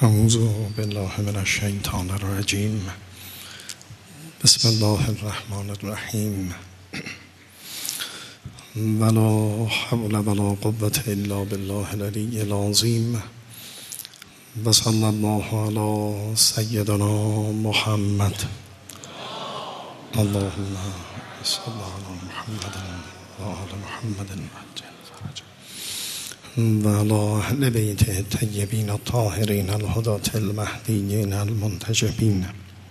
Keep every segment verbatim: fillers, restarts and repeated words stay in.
اعوذ بالله من الشیطان الرجیم. بسم الله الرحمن الرحیم. ولا حول ولا قوة الا بالله العلی العظیم. و صلی الله علی سیدنا محمد. اللهم صل علی محمد و آل محمد و علی اهل بیت الطیبین الطاهرین الهداة المهدیین المنتجبین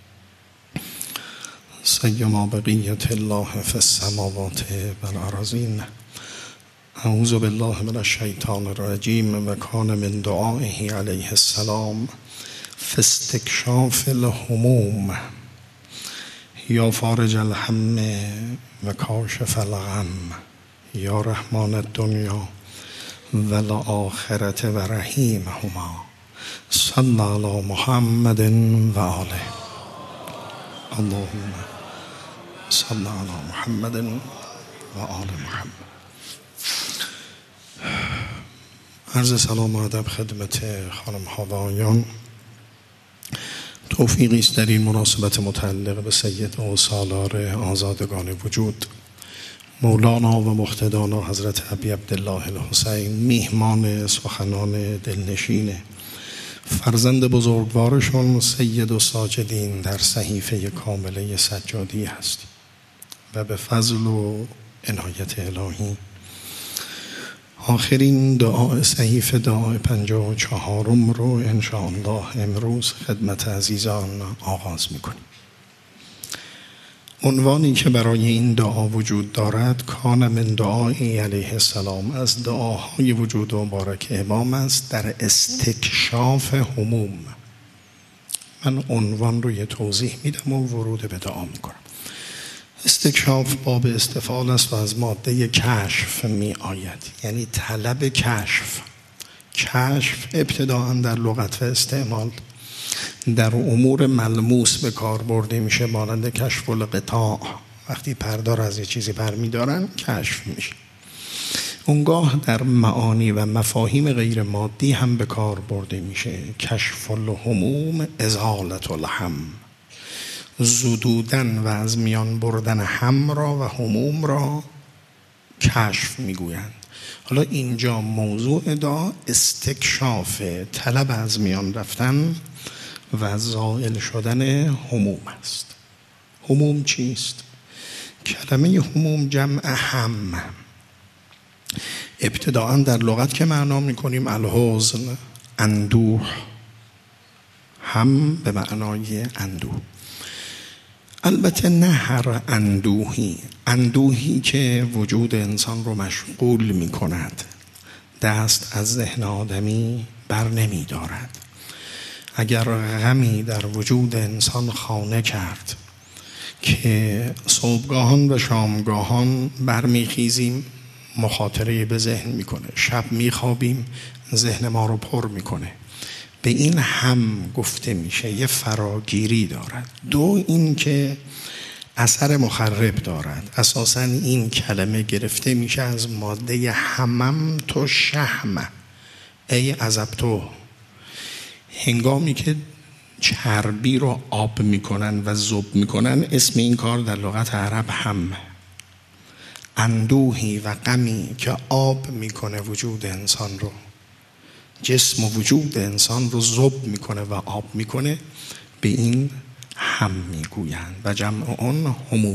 سیما بقیة الله فی السماوات والارضین. اعوذ بالله من الشیطان الرجیم. و کان من دعائه علیه السلام فی استکشاف الهموم یا فارج الهم و کاشف الغم یا رحمان الدنیا و الآخرة و رحیمهما. صلی علی محمد و آله. اللهم صلی علی محمد و آل محمد. عرض سلام و ادب خدمت خانم ها و آقایان. توفیقی است در این مناسبت متعلق به سید و سالار آزادگان وجود مولانا و مقتدانا حضرت ابی عبدالله الحسین، میهمان سخنان دلنشین فرزند بزرگوارشون سید الساجدین در صحیفه کامله سجادی هست و به فضل و عنایت الهی آخرین دعا صحیفه دعا پنجاه و چهارم رو انشاءالله امروز خدمت عزیزان آغاز میکنیم. عنوانی که برای این دعا وجود دارد کان من دعای علیه السلام، از دعاهای وجود مبارک امام است در استکشاف هموم. من عنوان رو یه توضیح میدم و ورود به دعا میکنم. استکشاف باب استفعال است و از ماده کشف می آید، یعنی طلب کشف. کشف ابتداء در لغت و استعمال در امور ملموس به کار برده میشه، مانند کشف القطاع. وقتی پردار از یه چیزی برمیدارن کشف میشه. اونگاه در معانی و مفاهیم غیر مادی هم به کار برده میشه. کشف الهموم ازالت الهم، زدودن و از میان بردن هم را و هموم را کشف میگویند. حالا اینجا موضوع دعا استکشاف، طلب از میان رفتن و زائل شدن هموم است. هموم چیست؟ کلمه هموم جمع هم. ابتداء در لغت که معنا میکنیم الحزن، اندوه. هم به معنای اندوه. البته نه هر اندوهی، اندوهی که وجود انسان رو مشغول می کند، دست از ذهن آدمی بر نمی دارد. اگر غمی در وجود انسان خانه کرد که صبحگاهان و شامگاهان برمیخیزیم مخاطره به ذهن میکنه، شب میخوابیم ذهن ما رو پر میکنه، به این هم گفته میشه یه فراگیری دارد. دو این که اثر مخرب دارد. اساساً این کلمه گرفته میشه از ماده همم تو شهم ای عذبتو. هنگامی که چربی رو آب میکنن و ذوب میکنن، اسم این کار در لغت عرب هم. اندوهی و غمی که آب میکنه وجود انسان رو، جسم و وجود انسان رو ذوب میکنه و آب میکنه، به این هم میگویند و جمع آن هموم.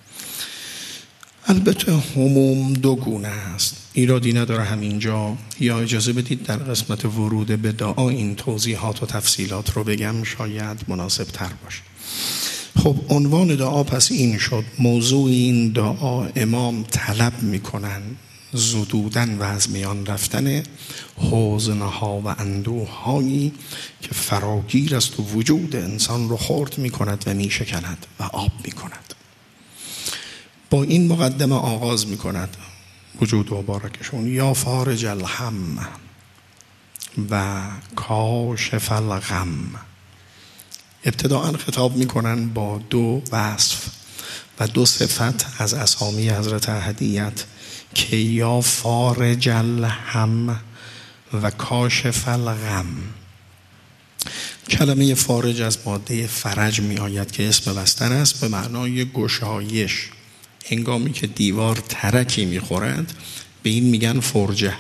البته هموم دو گونه است، ایرادی نداره همینجا، یا اجازه بدید در قسمت ورود به دعا این توضیحات و تفصیلات رو بگم، شاید مناسب تر باشه. خب عنوان دعا پس این شد. موضوع این دعا امام طلب میکنن زدودن و از میان رفتن حزنها و اندوهایی که فراگیر است و وجود انسان رو خرد میکند و میشکند و آب میکند. با این مقدمه آغاز میکند وجود مبارکشون. یا فارج الهم و کاشف الغم. ابتداء خطاب میکنن با دو وصف و دو صفت از اسامی حضرت احدیت که یا فارج الهم و کاشف الغم. کلمه فارج از ماده فرج می آید که اسم بستر است به معنای گشایش. هنگامی که دیوار ترکی می خورد به این میگن فرجه.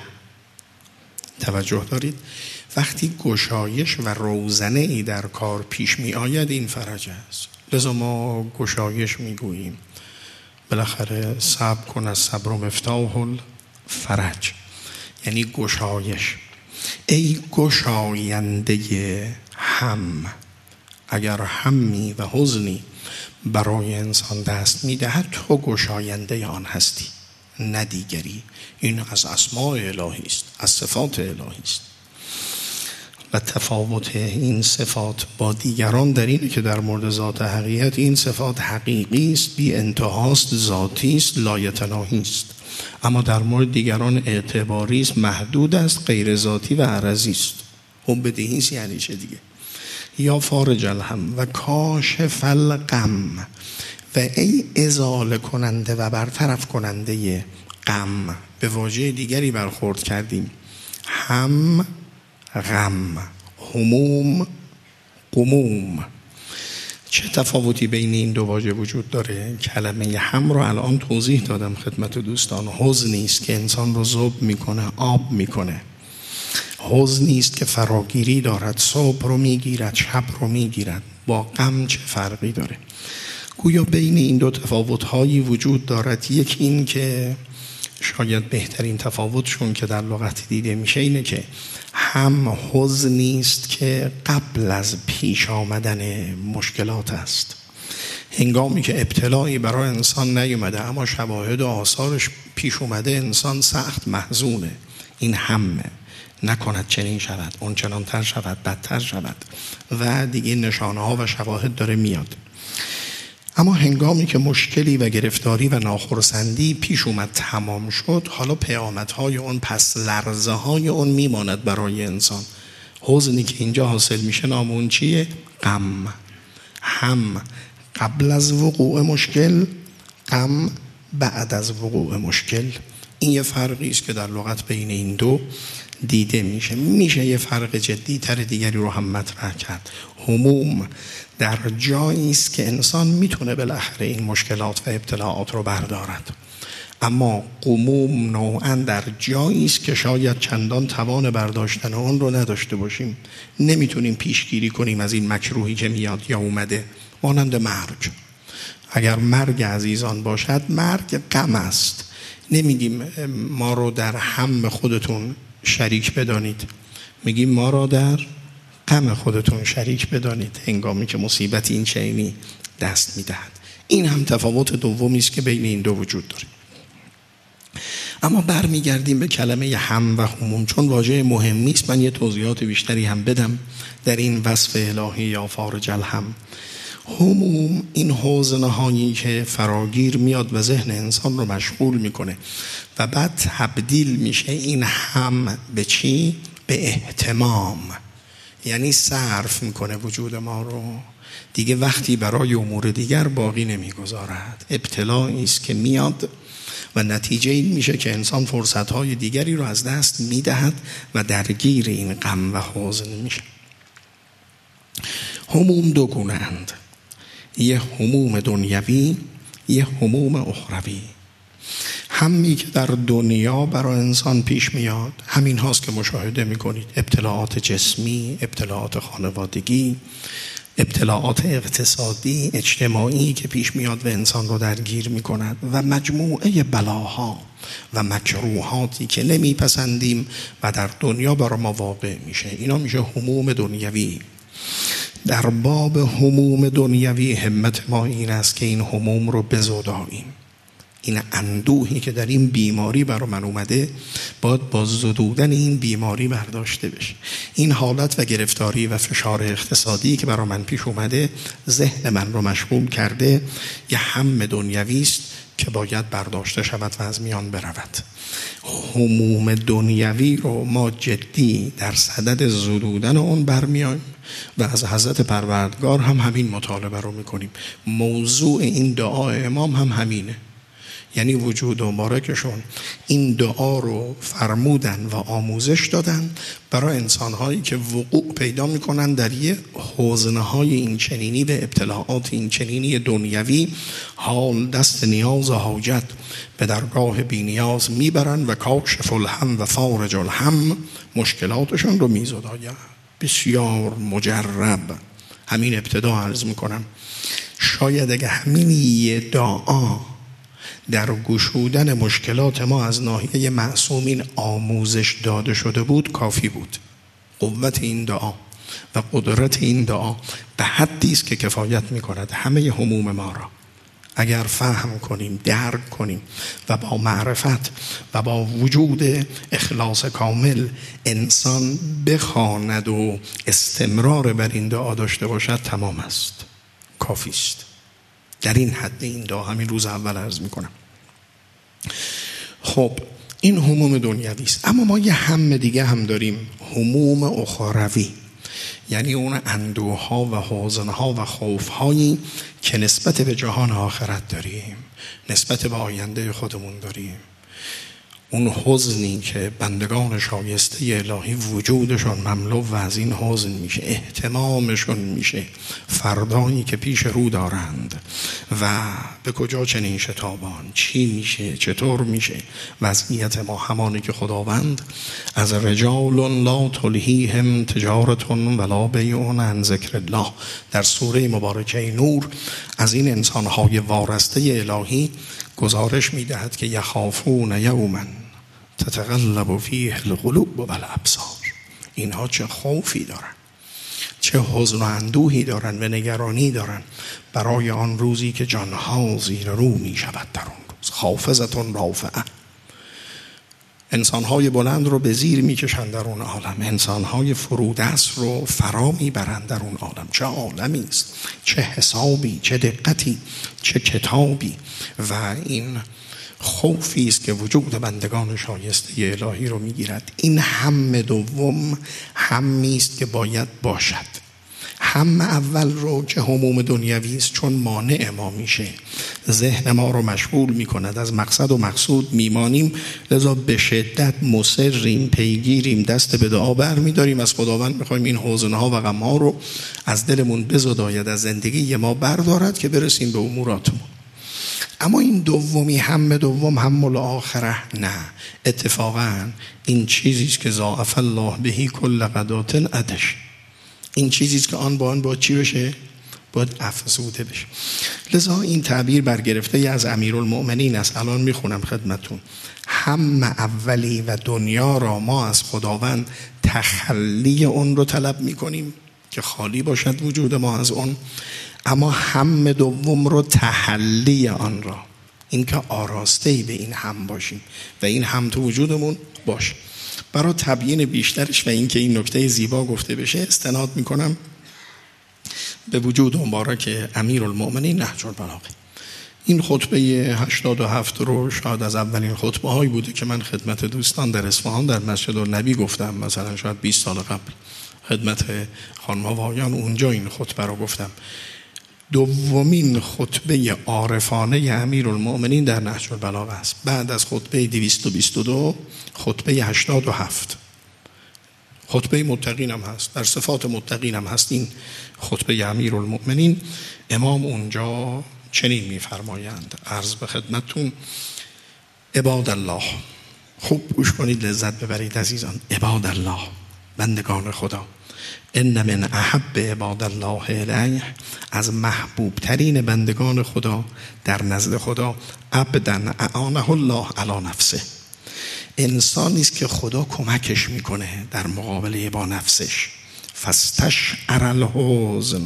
توجه دارید؟ وقتی گشایش و روزنه ای در کار پیش می آید این فرج است. لذا ما گشایش می گوییم. بالاخره صبر کن از صبر و مفتاح الفرج، یعنی گشایش. ای گشاینده هم، اگر همی و حزنی برای انسان دست میدهد تو گشاینده آن هستی نه دیگری. این از اسماء الهی است، از صفات الهی است. و تفاوت این صفات با دیگران در اینه که در مورد ذات حقیقت این صفات حقیقی است، بی انتهاست، ذاتی است، لایتناهی است. اما در مورد دیگران اعتباری است، محدود است، غیر ذاتی و عرضی است. هم بدهیست یعنی چه دیگه؟ یا فارج الهم و کاشف الغم، و ای ازاله کننده و برطرف کننده غم. به واژه دیگری برخورد کردیم، هم غم، هموم غموم. چه تفاوتی بین این دو واژه وجود داره؟ کلمه هم رو الان توضیح دادم خدمت دوستان. حزنی است که انسان رو ذوب میکنه، آب میکنه. حزنی است که فراگیری دارد، صبح رو میگیرد، شب رو میگیرد. با غم چه فرقی داره؟ گویا بین این دو تفاوت‌هایی وجود دارد. یکی این که شاید بهترین تفاوتشون که در لغت دیده میشه اینه که هم حزنی است که قبل از پیش آمدن مشکلات است. هنگامی که ابتلایی برای انسان نیومده اما شواهد و آثارش پیش اومده، انسان سخت محزونه. این همه نکند چنین شود، اون چنانتر شود، بدتر شود و دیگه نشانه ها و شواهد داره میاد. اما هنگامی که مشکلی و گرفتاری و ناخرسندی پیش اومد، تمام شد، حالا پیامدهای اون، پس لرزه های اون میماند برای انسان. حزنی که اینجا حاصل میشه نام اون چیه؟ غم. هم قبل از وقوع مشکل، غم بعد از وقوع مشکل. این یه فرقی است که در لغت بین این دو دیده میشه. میشه یه فرق جدی تر دیگری رو هم مطرح کرد. هموم در جایی است که انسان میتونه بالاخره این مشکلات و ابتلاعات رو بردارد، اما غموم نوعاً در جایی است که شاید چندان توان برداشتن اون رو نداشته باشیم. نمیتونیم پیشگیری کنیم از این مکروهی که میاد یا اومده. مانند مرگ. اگر مرگ عزیزان باشد، مرگ غم است. نمیگیم ما رو در هم خودتون شریک بدانید، میگیم ما را در غم خودتون شریک بدانید هنگامی که مصیبت این چنینی دست میدهد. این هم تفاوت دومی است که بین این دو وجود داره. اما برمیگردیم به کلمه هم و هموم، چون واژه مهمی است. من یه توضیحات بیشتری هم بدم در این وصف الهی یا فارج الهم. هموم این حزن‌هایی که فراگیر میاد و ذهن انسان رو مشغول میکنه و بعد تبدیل میشه این هم به چی؟ به اهتمام. یعنی صرف میکنه وجود ما رو، دیگه وقتی برای امور دیگر باقی نمیگذارد. ابتلایی است که میاد و نتیجه این میشه که انسان فرصتهای دیگری رو از دست میدهد و درگیر این غم و حزن میشه. هموم دو گونه اند، یه هموم دنیوی، یه هموم اخروی. همی که در دنیا برای انسان پیش میاد همین هاست که مشاهده میکنید. ابتلاعات جسمی، ابتلاعات خانوادگی، ابتلاعات اقتصادی، اجتماعی که پیش میاد و انسان رو درگیر میکند و مجموعه بلاها و مکروهاتی که نمیپسندیم و در دنیا برای ما واقع میشه. اینا میشه هموم دنیوی. در باب هموم دنیوی همت ما این است که این هموم رو بزداییم. این اندوهی که در این بیماری برای من اومده باید با زدودن این بیماری برداشته بشه. این حالت و گرفتاری و فشار اقتصادی که برای من پیش اومده ذهن من رو مشغول کرده، یه هم دنیوی است که باید برداشته شود و از میان برود. هموم دنیوی رو ما جدی در صدد زدودن اون برمیایم و از حضرت پروردگار هم همین مطالبه رو میکنیم. موضوع این دعای امام هم همینه. یعنی وجود مبارکشون این دعا رو فرمودن و آموزش دادن برای انسانهایی که وقوع پیدا میکنن در یه حوزنه‌های این چنینی و ابتلاعات این چنینی دنیوی، حال دست نیاز و حاجت به درگاه بی نیاز میبرن و کاشف الهم و فارج الهم، مشکلاتشون رو میزداید. بسیار مجرب. همین ابتدا عرض میکنم شاید اگه همین یه دعا در گشودن مشکلات ما از ناحیه معصومین آموزش داده شده بود کافی بود. قوت این دعا و قدرت این دعا به حدی است که کفایت میکند همه هموم ما را اگر فهم کنیم، درک کنیم و با معرفت و با وجود اخلاص کامل انسان بخواند و استمرار بر این دعا داشته باشد، تمام است، کافی است. در این حد این دعا همین روز اول عرض میکنم. خب این هموم دنیوی است، اما ما یه هم دیگه هم داریم، هموم اخروی، یعنی اون اندوها و حزنها و خوفهایی که نسبت به جهان آخرت داریم، نسبت به آینده خودمون داریم. اون حزنی که بندگان شایسته الهی وجودشون مملو و از این حزن میشه، اهتمامشون میشه فردایی که پیش رو دارند و به کجا چنین شتابان، چی میشه، چطور میشه. وضعیت ما همانی که خداوند از رجال لا تلهیهم تجارت ولا بیع عن ذکر الله در سوره مبارکه نور از این انسانهای وارسته الهی گزارش میدهد که یخافون یوما تتقلب فیه القلوب والابصار. اینها چه خوفی دارن، چه حزن و اندوهی دارن و نگرانی دارن برای آن روزی که جانها زیر رو می شود. در آن روز خافضة رافعة، انسانهای بلند رو به زیر می کشند در اون عالم، انسانهای فرودست رو فرا می برند در اون عالم. چه عالمی است، چه حسابی، چه دقتی، چه کتابی. و این خوفی است که وجود بندگان شایسته الهی رو میگیرد. این هم دوم همی است که باید باشد. هم اول رو که هموم دنیوی است چون مانع ما میشه، ذهن ما رو مشغول میکند، از مقصد و مقصود میمانیم، لذا به شدت مصریم، پیگیریم، دست به دعا بر میداریم، از خداوند میخوایم این حزنها و غمها رو از دلمون بزداید، از زندگی ما بردارد که برسیم به اموراتمون. اما این دومی هم دوم هم الاخره نه، اتفاقا این چیزیست که ضاعف الله بهی کل غدات عدش، این چیزیست که آن با آن با چی بشه؟ باید افزوده بشه. لذا این تعبیر برگرفته از امیرالمؤمنین است. الان میخونم خدمتون. هم اولی و دنیا را ما از خداوند تخلی اون رو طلب میکنیم که خالی باشد وجود ما از اون، اما هم دوم رو تحلی آن را، این که آراسته‌ای به این هم باشیم و این هم تو وجودمون باشه. برای تبیین بیشترش و این که این نکته زیبا گفته بشه استناد میکنم به وجود مبارک امیرالمؤمنین نهج البلاغه. این خطبه هشتاد و هفت رو شاید از اولین خطبه هایی بوده که من خدمت دوستان در اصفهان در مسجد النبی گفتم، مثلا شاید بیست سال قبل خدمت خانم و آقایان اونجا این خطبه رو گفتم. دومین خطبه عارفانه امیرالمؤمنین در نهج البلاغه است، بعد از خطبه دویست و بیست و دو خطبه هشتاد و هفت. خطبه متقین هم هست، در صفات متقین هم هست این خطبه امیرالمؤمنین. امام اونجا چنین میفرمایند، عرض به خدمتتون عباد الله، خوب گوش کنید لذت ببرید عزیزان. عباد الله، بندگان خدا، ان من احب عباد الله الیه، از محبوب ترین بندگان خدا در نزد خدا، عبدا اعانه الله علی نفسه، انسانی است که خدا کمکش میکنه در مقابله با نفسش. فاستشعر الحزن،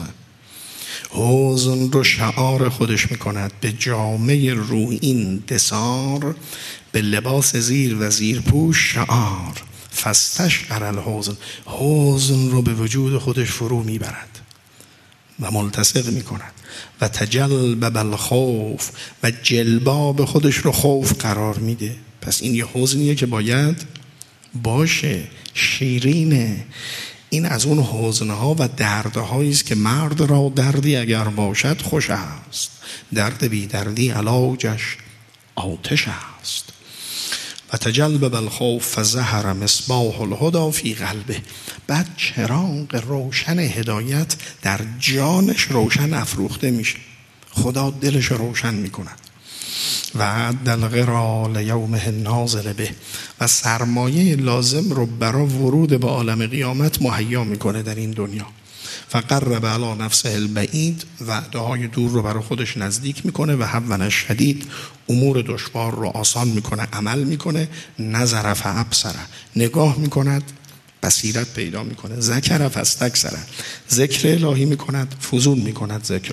حزن رو شعار خودش میکند، به جامه رویین دسار، به لباس زیر و زیر پوش شعار. فاستشعر الحزن، حزن رو به وجود خودش فرو میبرد و ملتصق میکند. و تجلب بالخوف، و جلباب خودش رو خوف قرار میده. پس این یه حزنیه که باید باشه، شیرینه. این از اون حزنها و دردهایی است که مرد را دردی اگر باشد خوش است، درد بی دردی علاجش آتش است. و تجلب بالخوف فظهر مصباح الهدى فی قلبه. بعد چراغ روشن هدایت در جانش روشن افروخته میشه، خدا دلش روشن میکنه. و عد الغرا لیومه النازل به. و سرمایه لازم رو برای ورود به عالم قیامت مهیا میکنه در این دنیا. فقرب علی نفسه البعید. وعده های دور رو برای خودش نزدیک میکنه. و هون شدید. امور دشوار رو آسان میکنه، عمل میکنه. نظر فابصره. نگاه میکند، بصیرت پیدا میکنه. ذکر فاستکثر. ذکر الهی میکند، فضول میکند ذکر.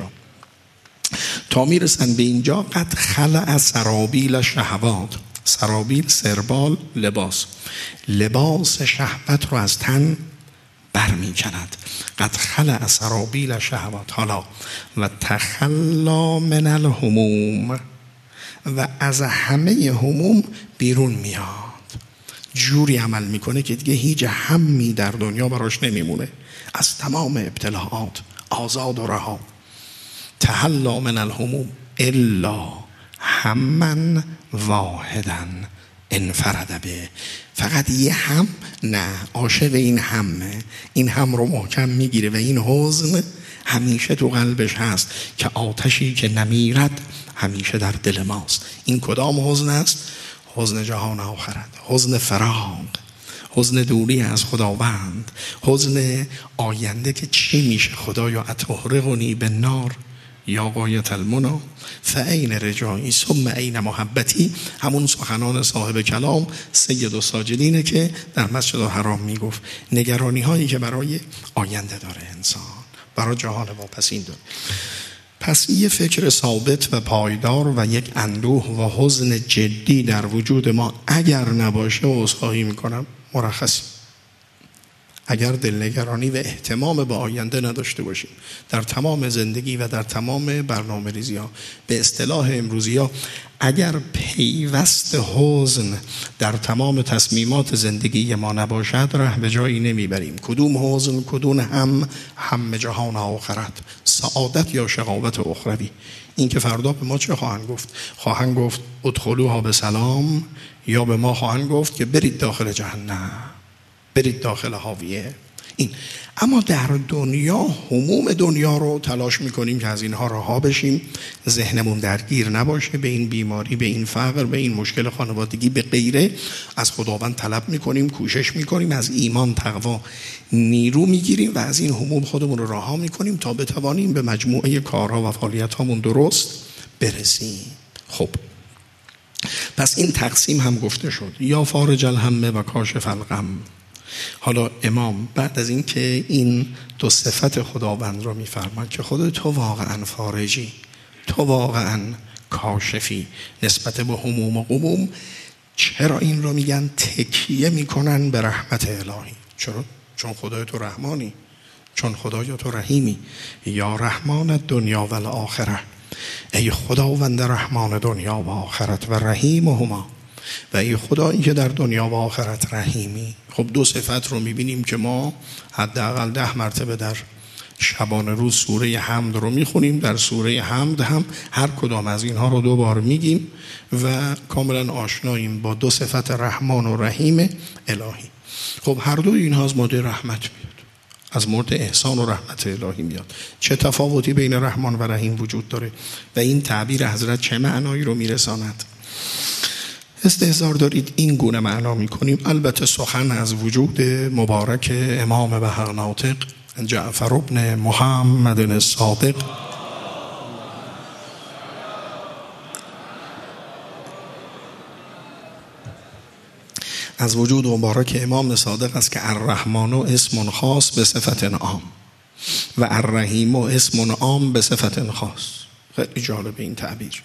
تا میرسن به اینجا قد خلع سرابیل شهوات. سرابیل سربال، لباس. لباس شهوت رو از تن برمی کند. قد خلع سرابیل شهوات. حالا و تخلا من الهموم. و از همه هموم بیرون میاد. جوری عمل میکنه که دیگه هیچ همی در دنیا براش نمیمونه. از تمام ابتلاعات آزاد و رها. تحلا من الهموم الا همن واحدن انفرد به. فقط یه هم نه، عاشق این همه. این هم رو محکم میگیره و این حزن همیشه تو قلبش هست که آتشی که نمیرد همیشه در دل ماست. این کدام حزن است؟ حزن جهان آخرت، حزن فراق، حزن دوری از خداوند، حزن آینده که چی میشه. خدایا اتحرقنی بالنار یا غایت المنی فأین رجایی ثم این محبتی. همون سخنان صاحب کلام سید الساجدینه که در مسجد الحرام میگفت نگرانی هایی که برای آینده داره انسان، برای جهان واپسین داره. پس یه فکر ثابت و پایدار و یک اندوه و حزن جدی در وجود ما اگر نباشه، عذرخواهی میکنم مرخصی. اگر دلنگرانی و اهتمام به آینده نداشته باشیم در تمام زندگی و در تمام برنامه ریزی ها، به اصطلاح امروزی ها اگر پیوست حزن در تمام تصمیمات زندگی ما نباشد، ره به جایی نمیبریم. کدوم حزن، کدوم هم، هم جهان آخرت، سعادت یا شقاوت اخروی. این که فردا به ما چه خواهند گفت؟ خواهند گفت ادخلوها به سلام، یا به ما خواهند گفت که برید داخل جهنم، برید داخل حاویه. این اما در دنیا هموم دنیا رو تلاش میکنیم که از اینها رها بشیم، ذهنمون درگیر نباشه به این بیماری، به این فقر، به این مشکل خانوادگی، به غیره. از خداوند طلب میکنیم، کوشش میکنیم، از ایمان تقوا نیرو میگیریم و از این هموم خودمون رو رها میکنیم تا بتوانیم به مجموعه کارها و فعالیت هامون درست برسیم. خب پس این تقسیم هم گفته شد. یا فارج الهم و کاشف الغم. حالا امام بعد از این که این دو صفت خداوند رو میفرماد که خود تو واقعا فارجی، تو واقعا کاشفی نسبت به هموم و غموم، چرا این رو میگن؟ تکیه میکنن به رحمت الهی. چرا؟ چون خدای تو رحمانی، چون خدای تو رحیمی. یا رحمان دنیا و الاخره. ای خداوند رحمان دنیا و آخرت و رحیم هما. و ای خدایی که در دنیا و آخرت رحیمی. خب دو صفت رو میبینیم که ما حداقل ده مرتبه در شبانه روز سوره حمد رو میخونیم. در سوره حمد هم هر کدام از اینها رو دو بار میگیم و کاملا آشناییم با دو صفت رحمان و رحیم الهی. خب هر دو اینها از مورد رحمت میاد، از مورد احسان و رحمت الهی میاد. چه تفاوتی بین رحمان و رحیم وجود داره و این تعبیر حضرت چه معنایی رو میرساند؟ استحضار دارید این گونه معنا میکنیم. البته سخن از وجود مبارک امام بحق ناطق جعفر ابن محمد الصادق از وجود مبارک امام صادق است که الرحمن اسم خاص به صفت عام و الرحیم اسم عام به صفت خاص. خیلی جالب این تعبیر.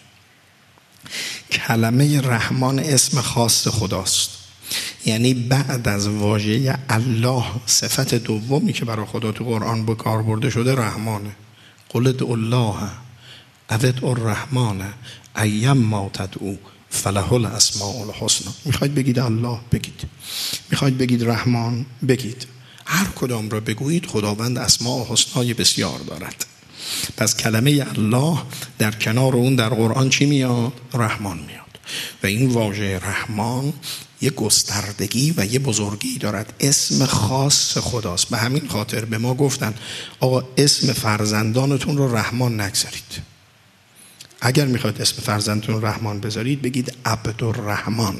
کلمه رحمان اسم خاص خداست، یعنی بعد از واژه الله صفت دومی که برای خدا تو قرآن به کار برده شده رحمانه. قل ادعوا الله او ادعوا الرحمن ایما تدعوا فله الاسماء الحسنی. میخواید بگید الله بگید، میخواید بگید رحمان بگید، هر کدام را بگویید خداوند اسماء حسنای بسیار دارد. پس کلمه الله در کنار اون در قرآن چی میاد؟ رحمان میاد. و این واژه رحمان یه گستردگی و یه بزرگی دارد، اسم خاص خداست. به همین خاطر به ما گفتن آقا اسم فرزندانتون رو رحمان نگذارید. اگر میخواید اسم فرزندتون رحمان بذارید بگید عبدالرحمن،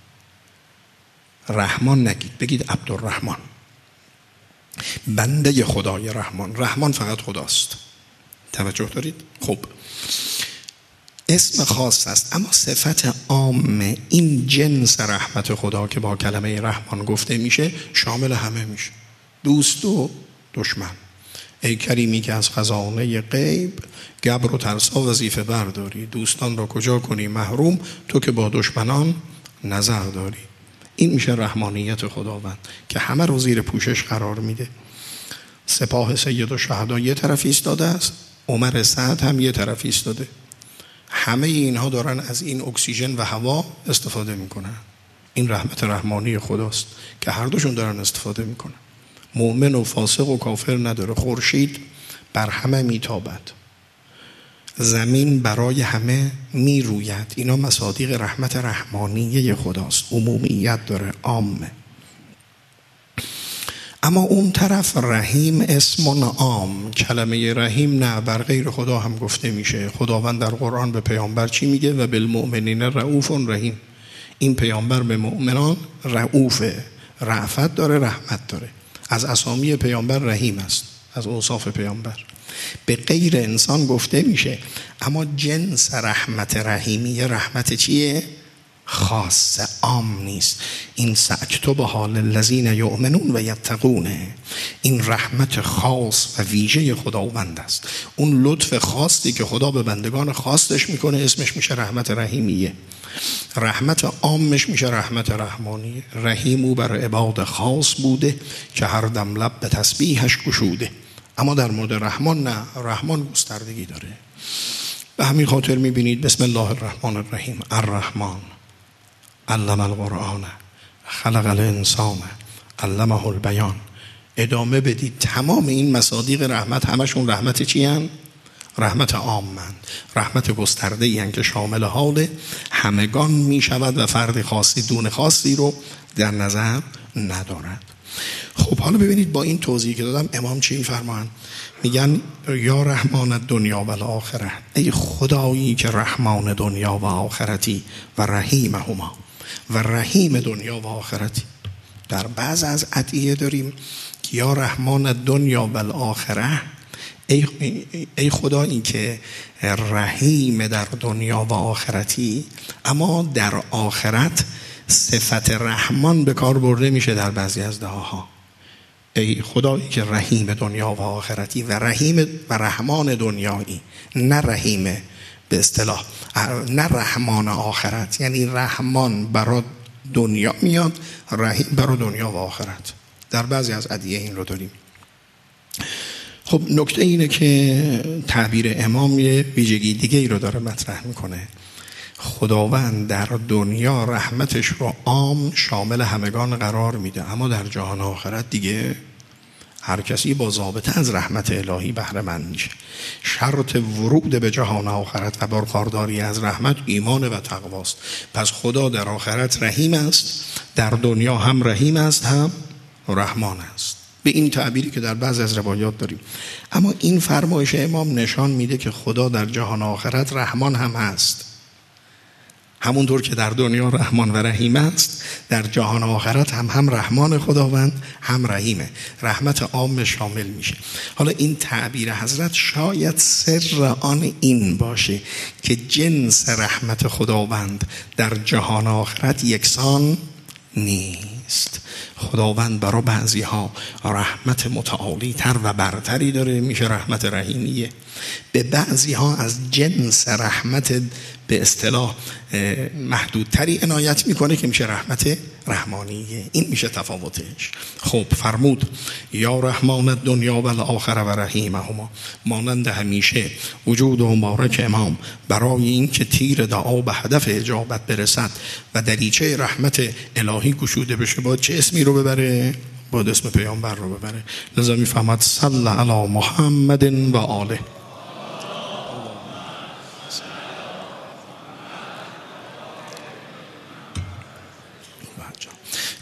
رحمان نگید، بگید عبدالرحمن، بنده خدای رحمان. رحمان فقط خداست. توجه دارید؟ خب اسم خاص است، اما صفت عام این جنس رحمت خدا که با کلمه رحمان گفته میشه شامل همه میشه، دوست و دشمن. ای کریمی که از خزانه غیب گبر و ترسا وظیفه برداری، دوستان را کجا کنی محروم تو که با دشمنان نظر داری. این میشه رحمانیت خداوند که همه رو زیر پوشش قرار میده. سپاه سید و شهدا یه طرف ایستاده است، عمر سعد هم یه طرف ایستاده، همه اینها دارن از این اکسیژن و هوا استفاده میکنن. این رحمت رحمانی خداست که هر دوشون دارن استفاده میکنن. مؤمن و فاسق و کافر نداره. خورشید بر همه میتابد، زمین برای همه میروید. اینا مصادیق رحمت رحمانیه خداست، عمومیت داره، عامه. اما اون طرف رحیم اسم عام، کلمه رحیم نه، بر غیر خدا هم گفته میشه. خداوند در قرآن به پیامبر چی میگه؟ و بالمؤمنین رؤوف رحیم. این پیامبر به مؤمنان رؤوفه، رأفت داره، رحمت داره. از اسامی پیامبر رحیم است، از اوصاف پیامبر. به غیر انسان گفته میشه، اما جنس رحمت رحیمی رحمت چیه؟ خاص، عام نیست. این سأکتب حال الذین یؤمنون و یتقونه، این رحمت خاص و ویژه خداوند است. اون لطف خاصی که خدا به بندگان خاصش میکنه اسمش میشه رحمت رحیمیه. رحمت عامش میشه رحمت رحمانیه. رحیم او بر عباد خاص بوده که هر دم لب به تسبیحش گشوده. اما در مورد رحمان نه، رحمان گستردگی داره. به همین خاطر میبینید بسم الله الرحمن الرحیم، الرحمن علم القرآن خلق الانسان علمه البیان. ادامه بدید، تمام این مصادیق رحمت همشون رحمت چی هن؟ رحمت عامند، رحمت گسترده ای هن که شامل حال همگان می شود و فرد خاصی دون خاصی رو در نظر ندارد. خب حالا ببینید با این توضیحی که دادم امام چی فرمان؟ میگن یا رحمان دنیا و آخرت، ای خدایی که رحمان دنیا و آخرتی و رحیم هما، و رحیم دنیا و آخرتی. در بعض از ادعیه داریم که یا رحمان دنیا و آخرت، ای, ای خدایی که رحیم در دنیا و آخرتی، اما در آخرت صفت رحمان به کار برده میشه در بعضی از دعاها. ای خدایی که رحیم دنیا و آخرتی و رحیم و رحمان دنیایی، نه رحیم به اصطلاح، نه رحمان آخرت، یعنی رحمان برای دنیا میاد، رحیم برای دنیا و آخرت. در بعضی از ادعیه این رو داریم. خب نکته اینه که تعبیر امام یه ویژگی دیگه ای رو داره مطرح میکنه. خداوند در دنیا رحمتش رو عام شامل همگان قرار میده، اما در جهان آخرت دیگه هر کسی با ضابطه از رحمت الهی بهره مند میشه. شرط ورود به جهان آخرت و برخورداری از رحمت ایمان و تقواست. پس خدا در آخرت رحیم است، در دنیا هم رحیم است هم رحمان است، به این تعبیری که در بعض از روایات داریم. اما این فرمایش امام نشان میده که خدا در جهان آخرت رحمان هم هست. همونطور که در دنیا رحمان و رحیم است، در جهان آخرت هم هم رحمان خداوند هم رحیمه، رحمت عام شامل میشه. حالا این تعبیر حضرت شاید سر آن این باشه که جنس رحمت خداوند در جهان آخرت یکسان نیست. خداوند برای بعضی ها رحمت متعالی تر و برتری داره، میشه رحمت رحیمیه. به بعضی ها از جنس رحمت به اصطلاح محدودتری عنایت میکنه که میشه رحمت رحمانیه. این میشه تفاوتش. خب فرمود یا رحمان دنیا و الاخره و رحیمهما، مانند همیشه وجود مبارک امام برای این که تیر دعا به هدف اجابت برسد و دریچه رحمت الهی گشوده بشه باید چه اسمی رو ببره؟ باید اسم پیامبر رو ببره. لذا میفهمد صلی علی محمد و آله.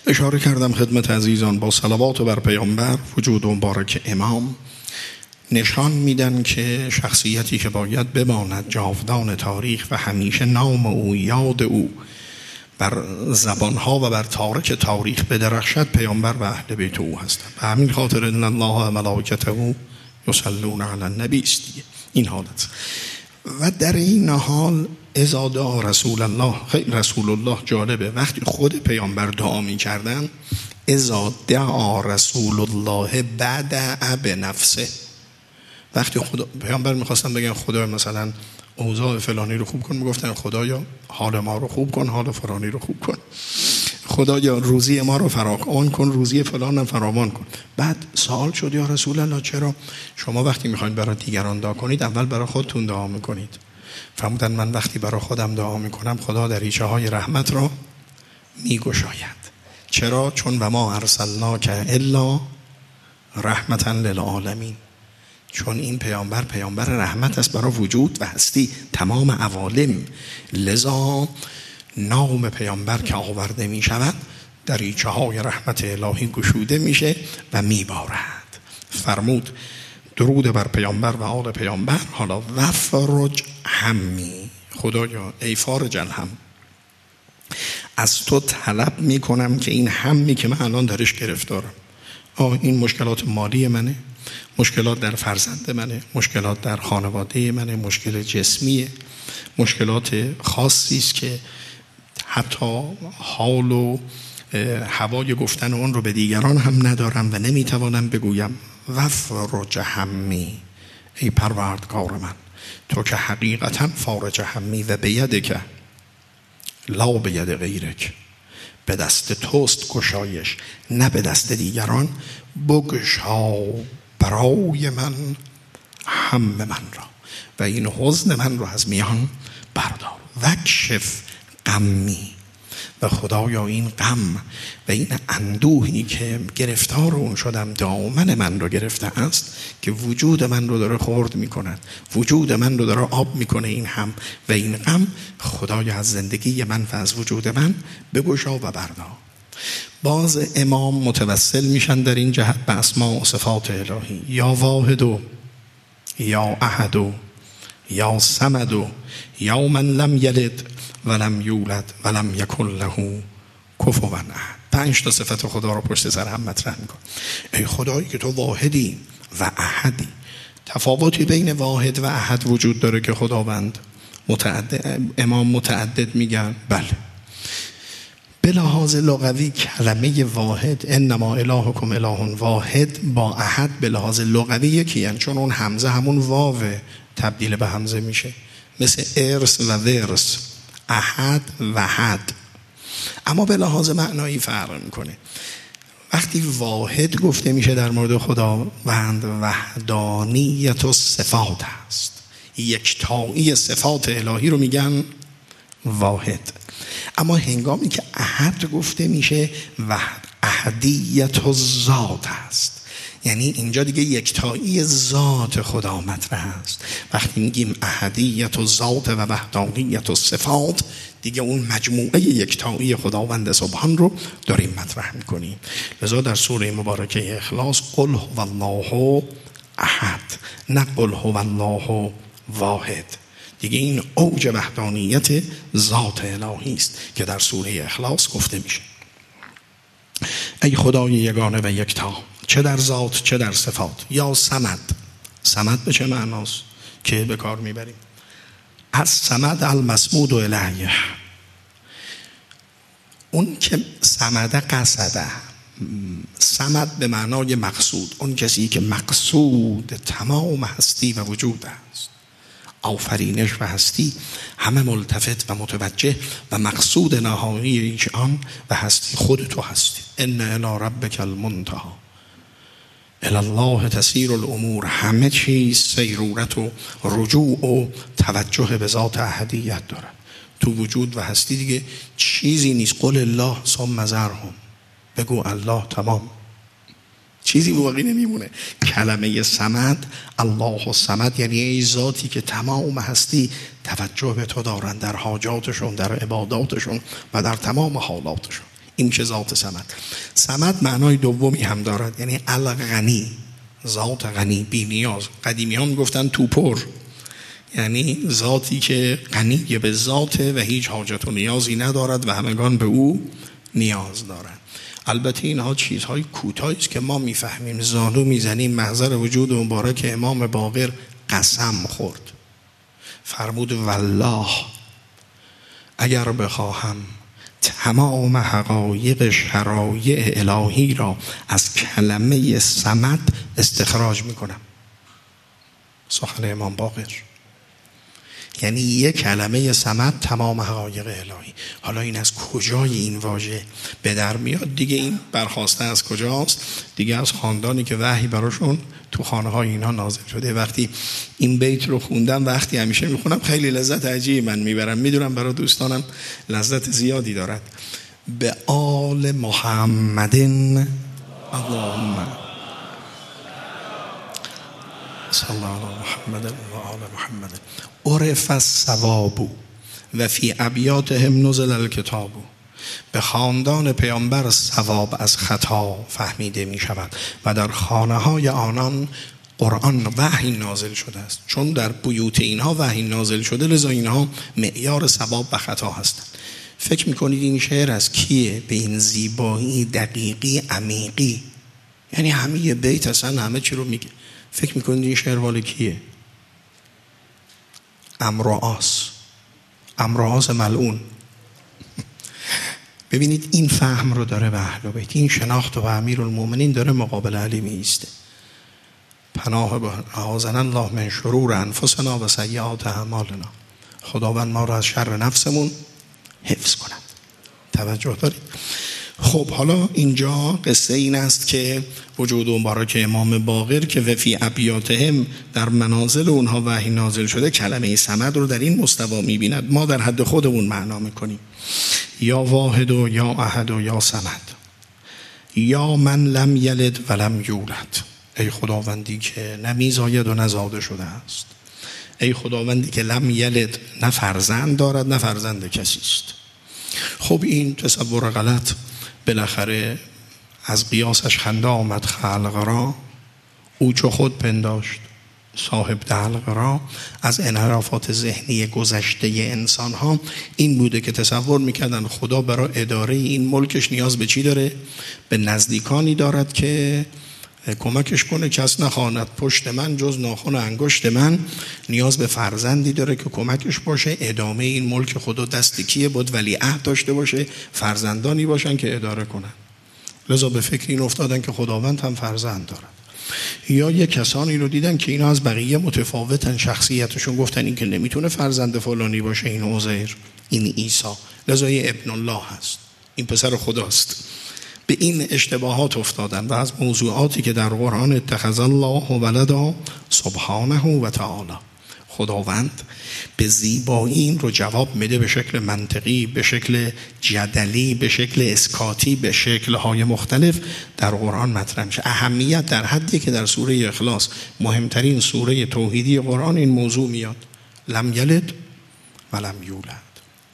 اشاره کردم خدمت عزیزان با صلوات بر پیامبر وجود مبارک امام نشان میدن که شخصیتی که باید بماند جاودان تاریخ و همیشه نام او یاد او بر زبانها و بر تارک تاریخ بدرخشد پیامبر و اهل بیت او هستند. به همین خاطر ان الله و ملائکته یصلون علی النبی است دیگه این حالت. و در این حال اذا دعا رسول الله، خیلی رسول الله جالبه، وقتی خود پیامبر دعا میکردن اذا دعا رسول الله بدأ بنفسه، وقتی خدا پیامبر میخواستن بگن خدا مثلا اوضاع فلانی رو خوب کن، میگفتن خدایا حال ما رو خوب کن، حال فلانی رو خوب کن، خدایا روزی ما رو فراوان کن، روزی فلانم فراوان کن. بعد سوال شد یا رسول الله چرا شما وقتی میخواین برای دیگران دعا کنید اول برای خودتون دعا میکنید؟ فرمودن من وقتی برای خودم دعا میکنم خدا دریچه های رحمت را میگشاید. چرا؟ چون و ما ارسلناک الا رحمتا للعالمین، چون این پیامبر پیامبر رحمت است برای وجود و هستی تمام عوالم. لذا نام پیامبر که آورده می شود دریچه های رحمت الهی گشوده میشه و میبارد. فرمود درود بر پیامبر و آل پیامبر. حالا وفرج همی، خدایا ای فارج الهم، از تو طلب میکنم که این همی که من الان درش گرفتارم، آه این مشکلات مالی منه، مشکلات در فرزند منه، مشکلات در خانواده منه، مشکل جسمیه، مشکلات خاصی است که حتی حال و هوای گفتن اون رو به دیگران هم ندارم و نمیتوانم بگویم. وفرج همی، ای پروردگار من تو که حقیقتا فارج همی و بیدک لا بید غیرک، به دست توست گشایش نه به دست دیگران، بگشا برای من هم من را و این حزن من رو از میان بردار. وکشف غمی، و خدایا این غم و این اندوهی که گرفتار اون شدم دامن من رو گرفته است که وجود من رو داره خرد میکند، وجود من رو داره آب میکنه این هم و این غم، خدایا از زندگی من و از وجود من بگشا و بردار. باز امام متوسل میشن در این جهت به اسماء و صفات الهی، یا واحد یا احد یا صمد یا من لم یلد ولم یولد ولم یکن له کفوا احد. پنج تا صفت خدا رو پشت سر هم مطرح میکن. ای خدایی که تو واحدی و احدی. تفاوتی بین واحد و احد وجود داره که خداوند متعدد، امام متعدد میگن بله. به لحاظ لغوی کلمه واحد انما الهکم اله واحد با احد به لحاظ لغوی یکی، یعنی چون اون همزه همون واو تبدیل به همزه میشه، مثل ارث و ورث، احد و حد. اما به لحاظ معنایی فرق میکنه. وقتی واحد گفته میشه در مورد خداوند وحدانیت و صفات هست، یکتایی صفات الهی رو میگن واحد. اما هنگامی که احد گفته میشه وحد احدیت و ذات هست، یعنی اینجا دیگه یکتایی ذات خدا مطرح است. وقتی میگیم احدیت و ذات و وحدانیت و صفات دیگه اون مجموعه یکتایی خداوند سبحان رو داریم مطرح میکنیم. لذا در سوره مبارکه اخلاص قل هو الله احد، نه قل هو الله واحد. دیگه این اوج وحدانیت ذات الهی است که در سوره اخلاص گفته میشه. ای خدای یگانه و یکتا، چه در ذات چه در صفات. یا صمد، صمد به چه معناست که به کار میبریم؟ از صمد المصمود الیه، اون که صمد قصده، صمد به معنای مقصود، اون کسی که مقصود تمام هستی و وجود است، آفرینش و هستی همه ملتفت و متوجه و مقصود نهایی ایش آن و هستی خود تو هستی. ان الی ربک المنتهی، الی الله تسیر الامور، همه چیز سیرورت و رجوع و توجه به ذات احدیت دارد. تو وجود و هستی دیگه چیزی نیست. قل الله ثم ذرهم، بگو الله تمام، چیزی باقی نمیمونه. کلمه صمد، الله الصمد، یعنی ای ذاتی که تمام هستی توجه به تو دارن در حاجاتشون، در عباداتشون و در تمام حالاتشون. این میشه ذات صمد. صمد معنای دومی هم دارد، یعنی الغنی، ذات غنی، بی نیاز. قدیمی ها میگفتن توپر، یعنی ذاتی که غنی به ذاته و هیچ حاجت و نیازی ندارد و همگان به او نیاز دارند. البته اینها چیزهای کوتاهی است که ما میفهمیم. زانو میزنیم محضر وجود مبارک امام باقر قسم خورد، فرمود والله اگر بخواهم تمام حقایق شرایع الهی را از کلمه صمد استخراج میکنم. سخن امام باقر، یعنی یک کلمه صمد تمام حقایق الهی. حالا این از کجای این واژه به در میاد دیگه؟ این برخواسته از کجاست؟ دیگه از خاندانی که وحی براشون تو خانه های اینا نازل شده. وقتی این بیت رو خوندم، وقتی همیشه میخونم خیلی لذت عجیبی من میبرم، میدونم برای دوستانم لذت زیادی دارد. به آل محمدin اللهم صلی الله علی محمد و آل محمد عرف الثواب و فی ابیاتهم نزل الکتاب. به خاندان پیامبر ثواب از خطا فهمیده می شود و در خانه های آنان قرآن وحی نازل شده است. چون در بیوت اینها وحی نازل شده، لذا اینها معیار ثواب و خطا هستند. فکر میکنید این شعر از کیه؟ به این زیبایی دقیقی عمیقی، یعنی همه یه بیت اصلا همه چی رو میگه. فکر میکنید این شعر والا کیه؟ امرعاس، امرعاس ملعون. ببینید این فهم رو داره به اهل بیت، این شناخت و امیرالمومنین داره مقابل علی میسته. پناه اعاذنا الله من شرور انفسنا و سیئات اعمالنا. خداوند ما رو از شر نفسمون حفظ کند. توجه دارید؟ خب حالا اینجا قصه این است که وجود مبارک امام باقر که وفی ابیاتهم در منازل اونها وحی نازل شده، کلمه صمد رو در این مستوا میبیند. ما در حد خودمون معنا میکنیم، یا واحد و یا احد و یا صمد، یا من لم یلد و لم یولد. ای خداوندی که نمیزاید و نزاده شده است، ای خداوندی که لم یلد، نه فرزند دارد نه فرزند کسی است. خب این تصور غلط بالاخره از قیاسش خنده آمد خلق را، او چو خود پنداشت صاحب دلق را. از انحرافات ذهنی گذشته انسان ها این بوده که تصور میکردن خدا برای اداره این ملکش نیاز به چی داره؟ به نزدیکانی دارد که کمکش کنه. کس نخواند پشت من جز ناخن انگشت من. نیاز به فرزندی داره که کمکش باشه. ادامه این ملک خدا دست کیه؟ بود ولیعهد داشته باشه، فرزندانی باشن که اداره کنن. لذا به فکر این افتادن که خداوند هم فرزند دارد. یا یک کسانی رو دیدن که اینا از بقیه متفاوتن شخصیتشون، گفتن این که نمیتونه فرزند فلانی باشه، این عزیر، این عیسی، لذا یه ابن الله هست، این پسر خداست. به این اشتباهات افتادن و از موضوعاتی که در قرآن اتخذ الله ولدا سبحانه و تعالی، خداوند به زیبایی این رو جواب میده به شکل منطقی، به شکل جدلی، به شکل اسکاتی، به شکل‌های مختلف در قرآن مطرح میشه. اهمیت در حدی که در سوره اخلاص، مهمترین سوره توحیدی قرآن، این موضوع میاد، لم یلد و لم یولد،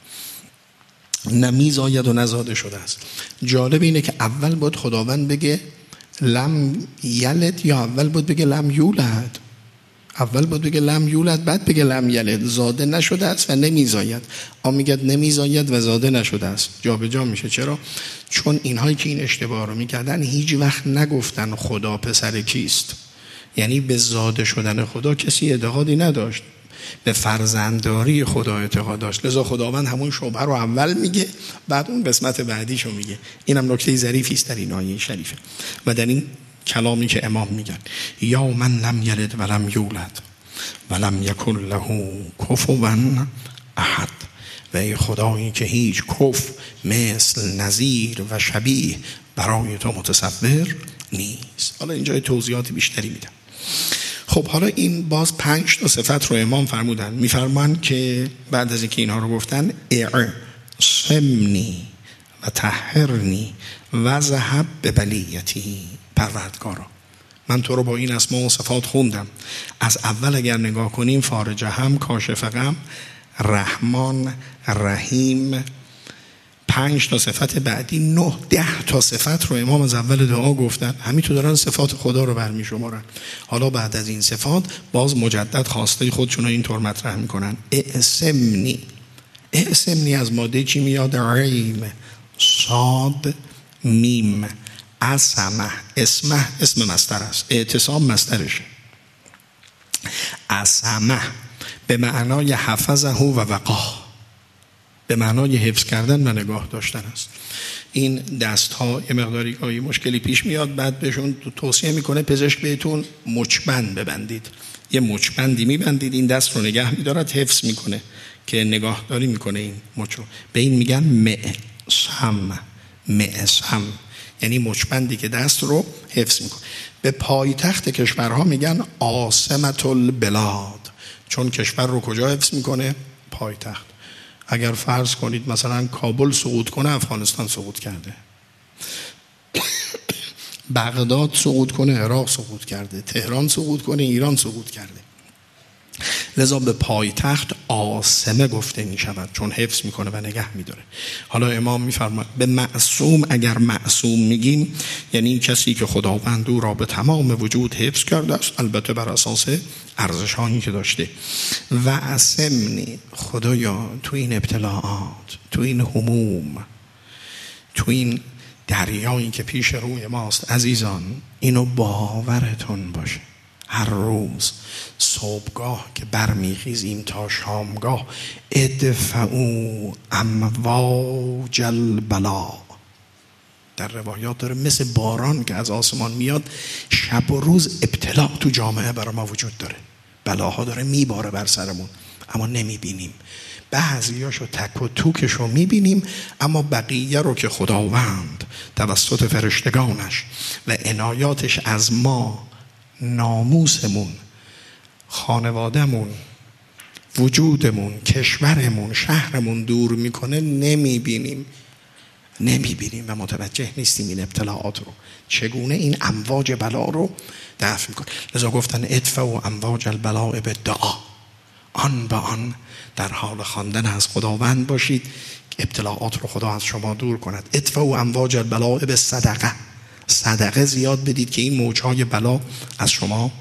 نمیزاید و نزاده شده است. جالب اینه که اول بود خداوند بگه لم یلد یا اول بود بگه لم یولد؟ اول بود بگه لم یولد بعد بگه لم یلد. زاده نشده است و نمیزاید. آ میگه نمیزاید و زاده نشده است، جا به جا میشه. چرا؟ چون اینهایی که این اشتباه رو میکردن هیچ وقت نگفتن خدا پسر کیست. یعنی به زاده شدن خدا کسی اعتقادی نداشت، به فرزندداری خدا اعتقاد داشت. لذا خداوند همون شبهه رو اول میگه، بعد اون قسمت بعدیشو میگه. اینم نکته ظریفی است در این آیه شریفه و در این کلامی که امام میگن، یا من لم یلد و لم یولد و لم یکن له کفوا احد. و ای خدایی که هیچ کف، مثل، نظیر و شبیه برای تو متصور نیست. حالا اینجا توضیحات بیشتری میدم. خب حالا این باز پنج تا صفت رو امام فرمودن. میفرمان که بعد از اینکه اینها رو گفتن، اعصمنی و طهرنی و ذهب به بلیتی. پروردگارا من تو رو با این اسما و صفات خوندم. از اول اگر نگاه کنیم، فارج هم، کاشف غم، رحمان، رحیم، پنج تا صفت بعدی نه ده تا صفت رو امام از اول دعا گفتن، همینطور دارن صفات خدا رو برمی شمارن. حالا بعد از این صفات باز مجدد خواسته خودشون رو اینطور مطرح میکنن: اعصمنی. اعصمنی از ماده چی میاد؟ عین صاد میم. اسمه. اسمه اسم مصدر است، اعتصام مصدرشه. اسمه به معنای حفظه و وقاه، به معنای حفظ کردن و نگاه داشتن است. این دست ها یه مقداری گاهی مشکلی پیش میاد، بعد بهشون توصیه میکنه پزشک بهتون مچبند ببندید. یه مچبندی میبندید، این دست رو نگه میدارد، حفظ میکنه که نگاهداری میکنه این مچو. به این میگن معصم. معصم یعنی مچبندی که دست رو حفظ میکنه. به پایتخت کشورها میگن عاصمة البلاد، چون کشور رو کجا حفظ میکنه؟ پایتخت. اگر فرض کنید مثلا کابل سقوط کنه، افغانستان سقوط کرده. بغداد سقوط کنه، عراق سقوط کرده. تهران سقوط کنه، ایران سقوط کرده. لذا به پایتخت عاصمه گفته می شود، چون حفظ میکنه و نگه میداره. حالا امام میفرماید به معصوم، اگر معصوم میگیم یعنی کسی که خداوند او را به تمام وجود حفظ کرده است، البته بر اساس ارزش هایی که داشته. و عصمنی، خدایا تو این ابتلاعات، تو این هموم، تو این دریایی که پیش روی ماست عزیزان، اینو باورتون باشه. هر روز صبحگاه که برمیخیزیم تا شامگاه، ادفعوا امواج البلا، در روایات داره مثل باران که از آسمان میاد، شب و روز ابتلا تو جامعه برای ما وجود داره. بلاها داره میباره بر سرمون، اما نمیبینیم. بعضیاشو تک و توکشو میبینیم، اما بقیه رو که خداوند توسط فرشتگانش و عنایاتش از ما، ناموسمون، خانوادهمون، وجودمون، کشورمون، شهرمون دور میکنه، نمیبینیم. نمیبینیم و متوجه نیستیم این ابتلاعات رو چگونه این امواج بلا رو دفع میکنه. لذا گفتن ادفعوا امواج البلاء بالدعا، آن به آن در حال خواندن از خداوند باشید که ابتلاعات رو خدا از شما دور کند. ادفعوا امواج البلاء بالصدقه، صدقه زیاد بدید که این موجهای بلا از شما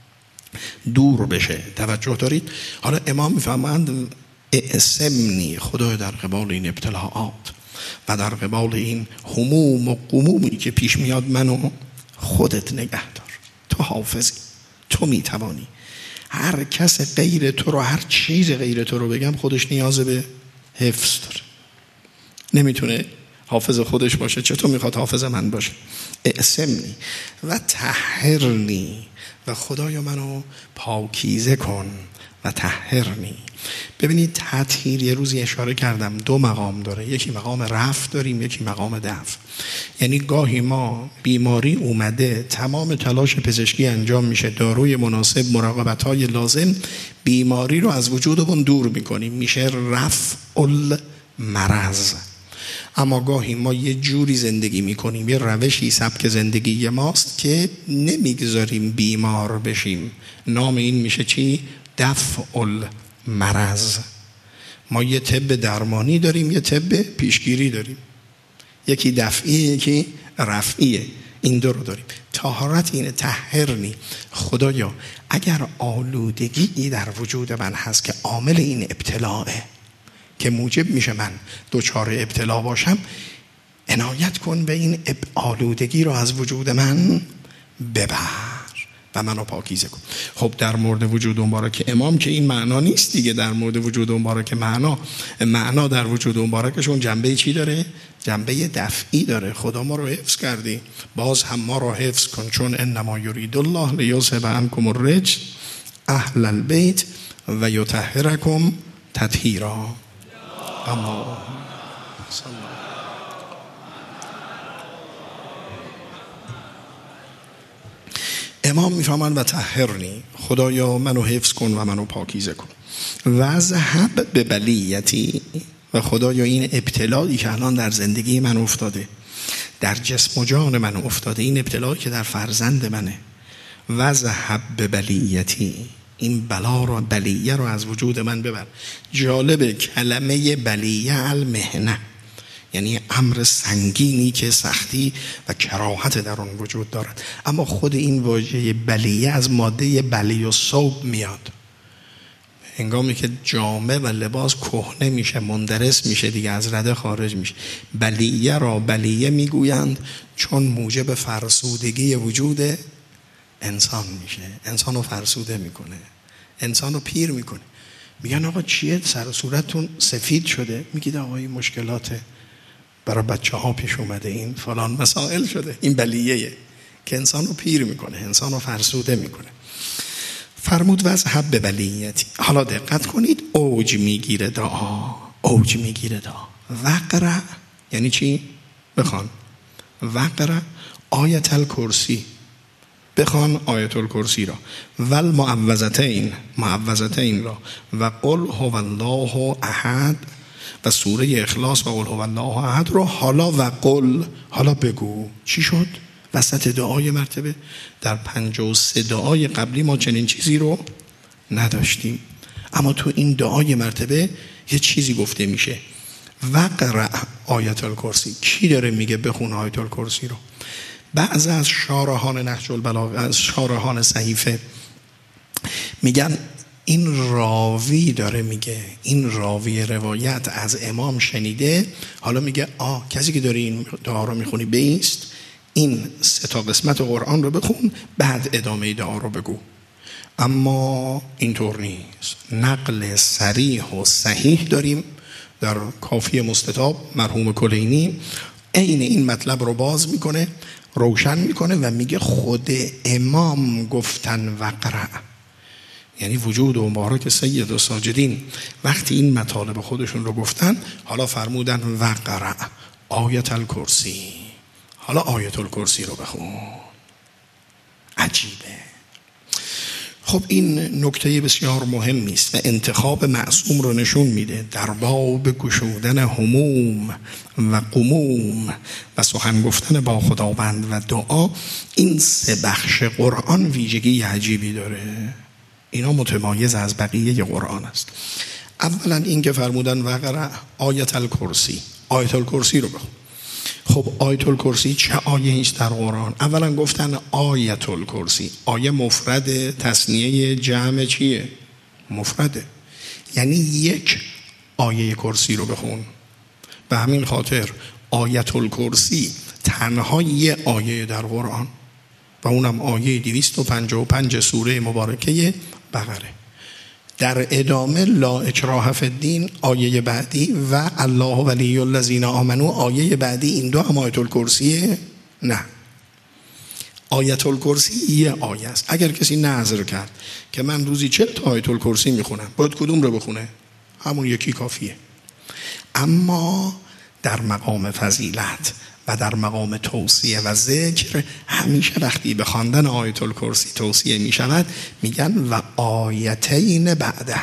دور بشه. توجه دارید؟ حالا امام میفهمند اعصمنی، خدای در قبال این ابتلاعات و در قبال این هموم و غمومی که پیش میاد، منو خودت نگه دار. تو حافظی، تو میتوانی. هر کس غیر تو رو، هر چیز غیر تو رو بگم، خودش نیاز به حفظ داره، نمیتونه حافظ خودش باشه، چطور میخواد حافظ من باشه؟ اعصمنی و طهرنی، و خدایا منو پاکیزه کن و طهرنی. ببینید تطهیر، یه روزی اشاره کردم، دو مقام داره، یکی مقام رفع داریم، یکی مقام دفع. یعنی گاهی ما بیماری اومده، تمام تلاش پزشکی انجام میشه، داروی مناسب، مراقبت‌های لازم، بیماری رو از وجودمون دور میکنیم، میشه رفع المرض. اما گاهی ما یه جوری زندگی میکنیم، یه روشی سبک زندگی ماست که نمیگذاریم بیمار بشیم. نام این میشه چی؟ دفع المرض. ما یه طب درمانی داریم، یه طب پیشگیری داریم، یکی دفعیه یکی رفعیه، این دو رو داریم. طهارت اینه، طهرنی. خدایا اگر آلودگی در وجود من هست که عامل این ابتلاعه که موجب میشه من دوچار ابتلا باشم، عنایت کن به این آلودگی رو از وجود من ببر و منو پاکیزه کن. خب در مورد وجود مبارک امام که این معنا نیست دیگه. در مورد وجود مبارک معنا معنا در وجود مبارکشون جنبه چی داره؟ جنبه دفعی داره. خدا ما رو حفظ کردی، باز هم ما رو حفظ کن، چون انما یرید الله لیذهب عنکم الرجس اهل البیت و یطهرکم تطهیرا. اما امام میفهمن و طهرنی، خدایا منو حفظ کن و منو پاکیزه کن. و ذهب به بلیتی، و خدایا این ابتلایی که الان در زندگی من افتاده، در جسم و جان من افتاده، این ابتلایی که در فرزند منه، و ذهب به بلیتی، این بلا رو، بلیه رو از وجود من ببر. جالب کلمه بلیه المهنه، یعنی امر سنگینی که سختی و کراهت در آن وجود دارد. اما خود این واژه بلیه از ماده بلی و ثوب میاد. هنگامی که جامه و لباس کهنه میشه، مندرس میشه، دیگه از رده خارج میشه. بلیه را بلیه میگویند چون موجب فرسودگی وجود انسان میشه، انسان رو فرسوده میکنه، انسان رو پیر میکنه. میگن آقا چیه سر و صورتتون سفید شده؟ میگید آقا این مشکلات برای بچه ها پیش اومده، این فلان مسائل شده. این بلیه که انسان رو پیر میکنه، انسان رو فرسوده میکنه. فرمود وذهب به بلیتی. حالا دقت کنید، اوج میگیره دعا، اوج میگیره دعا. وقرا یعنی چی؟ بخوان. وقرا آیت الکرسی، بخوان آیت الکرسی را، ول معوذتین، معوذتین را، و قل هو الله احد، و سوره اخلاص و قل هو الله احد رو. حالا و قل، حالا بگو. چی شد؟ وسط دعای مرتبه در پنجاه و سه دعای قبلی ما چنین چیزی رو نداشتیم، اما تو این دعای مرتبه یه چیزی گفته میشه. وقرأ آیت الکرسی. کی داره میگه بخون آیت الکرسی رو؟ بعض از شارحان نهج البلاغه، از شارحان صحیفه میگن این راوی داره میگه، این راوی روایت از امام شنیده، حالا میگه آه کسی که داره این دعا رو میخونی بیست، این سه تا قسمت قرآن رو بخون، بعد ادامه دعا رو بگو. اما اینطور نیست. نقل صریح و صحیح داریم در کافی مستطاب مرحوم کلینی، عین این مطلب رو باز میکنه، روشن میکنه و میگه خود امام گفتن وقرأ، یعنی وجود و مبارک سید و ساجدین وقتی این مطالب خودشون رو گفتن، حالا فرمودن وقرأ آیت الکرسی. حالا آیت الکرسی رو بخون. عجیبه. خب این نکته بسیار مهمی است و انتخاب معصوم رو نشون میده. در باب گشودن هموم و غموم و سخن گفتن با خداوند و دعا، این سه بخش قرآن ویژگی عجیبی داره. اینا متمایز از بقیه قرآن است. اولا این که فرمودن وقرأ آیت الکرسی، آیت الکرسی رو بخون. خب آیت الکرسی چه آیه است در قرآن؟ اولا گفتن آیت الکرسی، آیه مفرد، تصنیه جمع چیه؟ مفرده، یعنی یک آیه کرسی رو بخون. به همین خاطر آیت الکرسی تنها یه آیه در قرآن و اونم آیه دویست و پنجاه و پنج سوره مبارکه بقره. در ادامه لا اکراه فی الدین آیه بعدی و الله ولی الذین آمنوا آیه بعدی، این دو هم آیت الکرسیه؟ نه، آیت الکرسی یه آیه است. اگر کسی نظر کرد که من روزی چل تا آیت الکرسی میخونم، باید کدوم رو بخونه؟ همون یکی کافیه. اما در مقام فضیلت و در مقام توصیه و ذکر، همیشه وقتی به خواندن آیت الکرسی توصیه می شود میگن و آیتین بعده،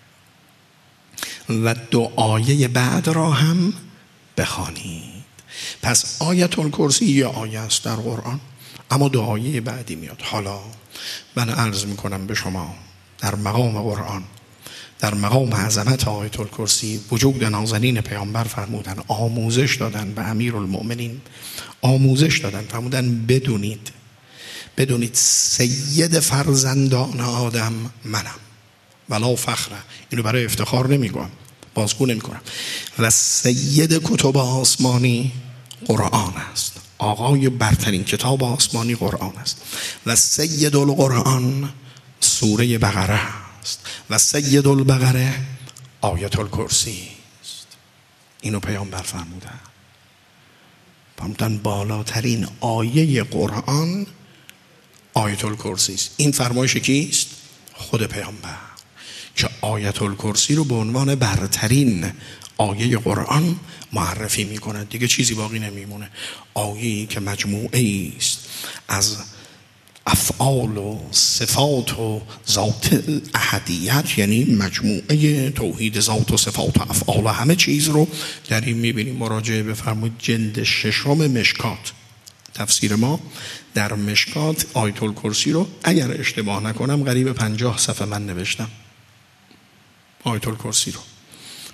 و دو آیه بعد را هم بخوانید. پس آیت الکرسی یه آیه است در قرآن، اما دو آیه بعدی میاد. حالا من عرض میکنم به شما، در مقام قرآن، در مقام عظمت آیت الکرسی، وجود نازنین پیامبر فرمودن، آموزش دادن به امیرالمؤمنین، آموزش دادن، فرمودن بدونید، بدونید سید فرزندان آدم منم، ولا فخره، اینو برای افتخار نمیگم، بازگو نمیکنم، و سید کتب آسمانی قرآن است، آقای برترین کتاب آسمانی قرآن است، و سید القرآن سوره بقره است، و سید البقره آیت الکرسی است. اینو پیامبر فرمودن. فرمودن بالاترین آیه قرآن آیت الکرسی است. این فرمایش کیست؟ خود پیامبر، که آیت الکرسی رو به عنوان برترین آیه قرآن معرفی میکنه. دیگه چیزی باقی نمیمونه. آیه‌ای که مجموعه است از افعال و صفات و ذات احدیت، یعنی مجموعه توحید ذات و صفات و افعال و همه چیز رو در این میبینیم. مراجعه بفرمایید جلد ششم مشکات، تفسیر ما در مشکات آیت الکرسی رو اگر اشتباه نکنم قریب پنجاه صفحه من نوشتم آیت الکرسی رو،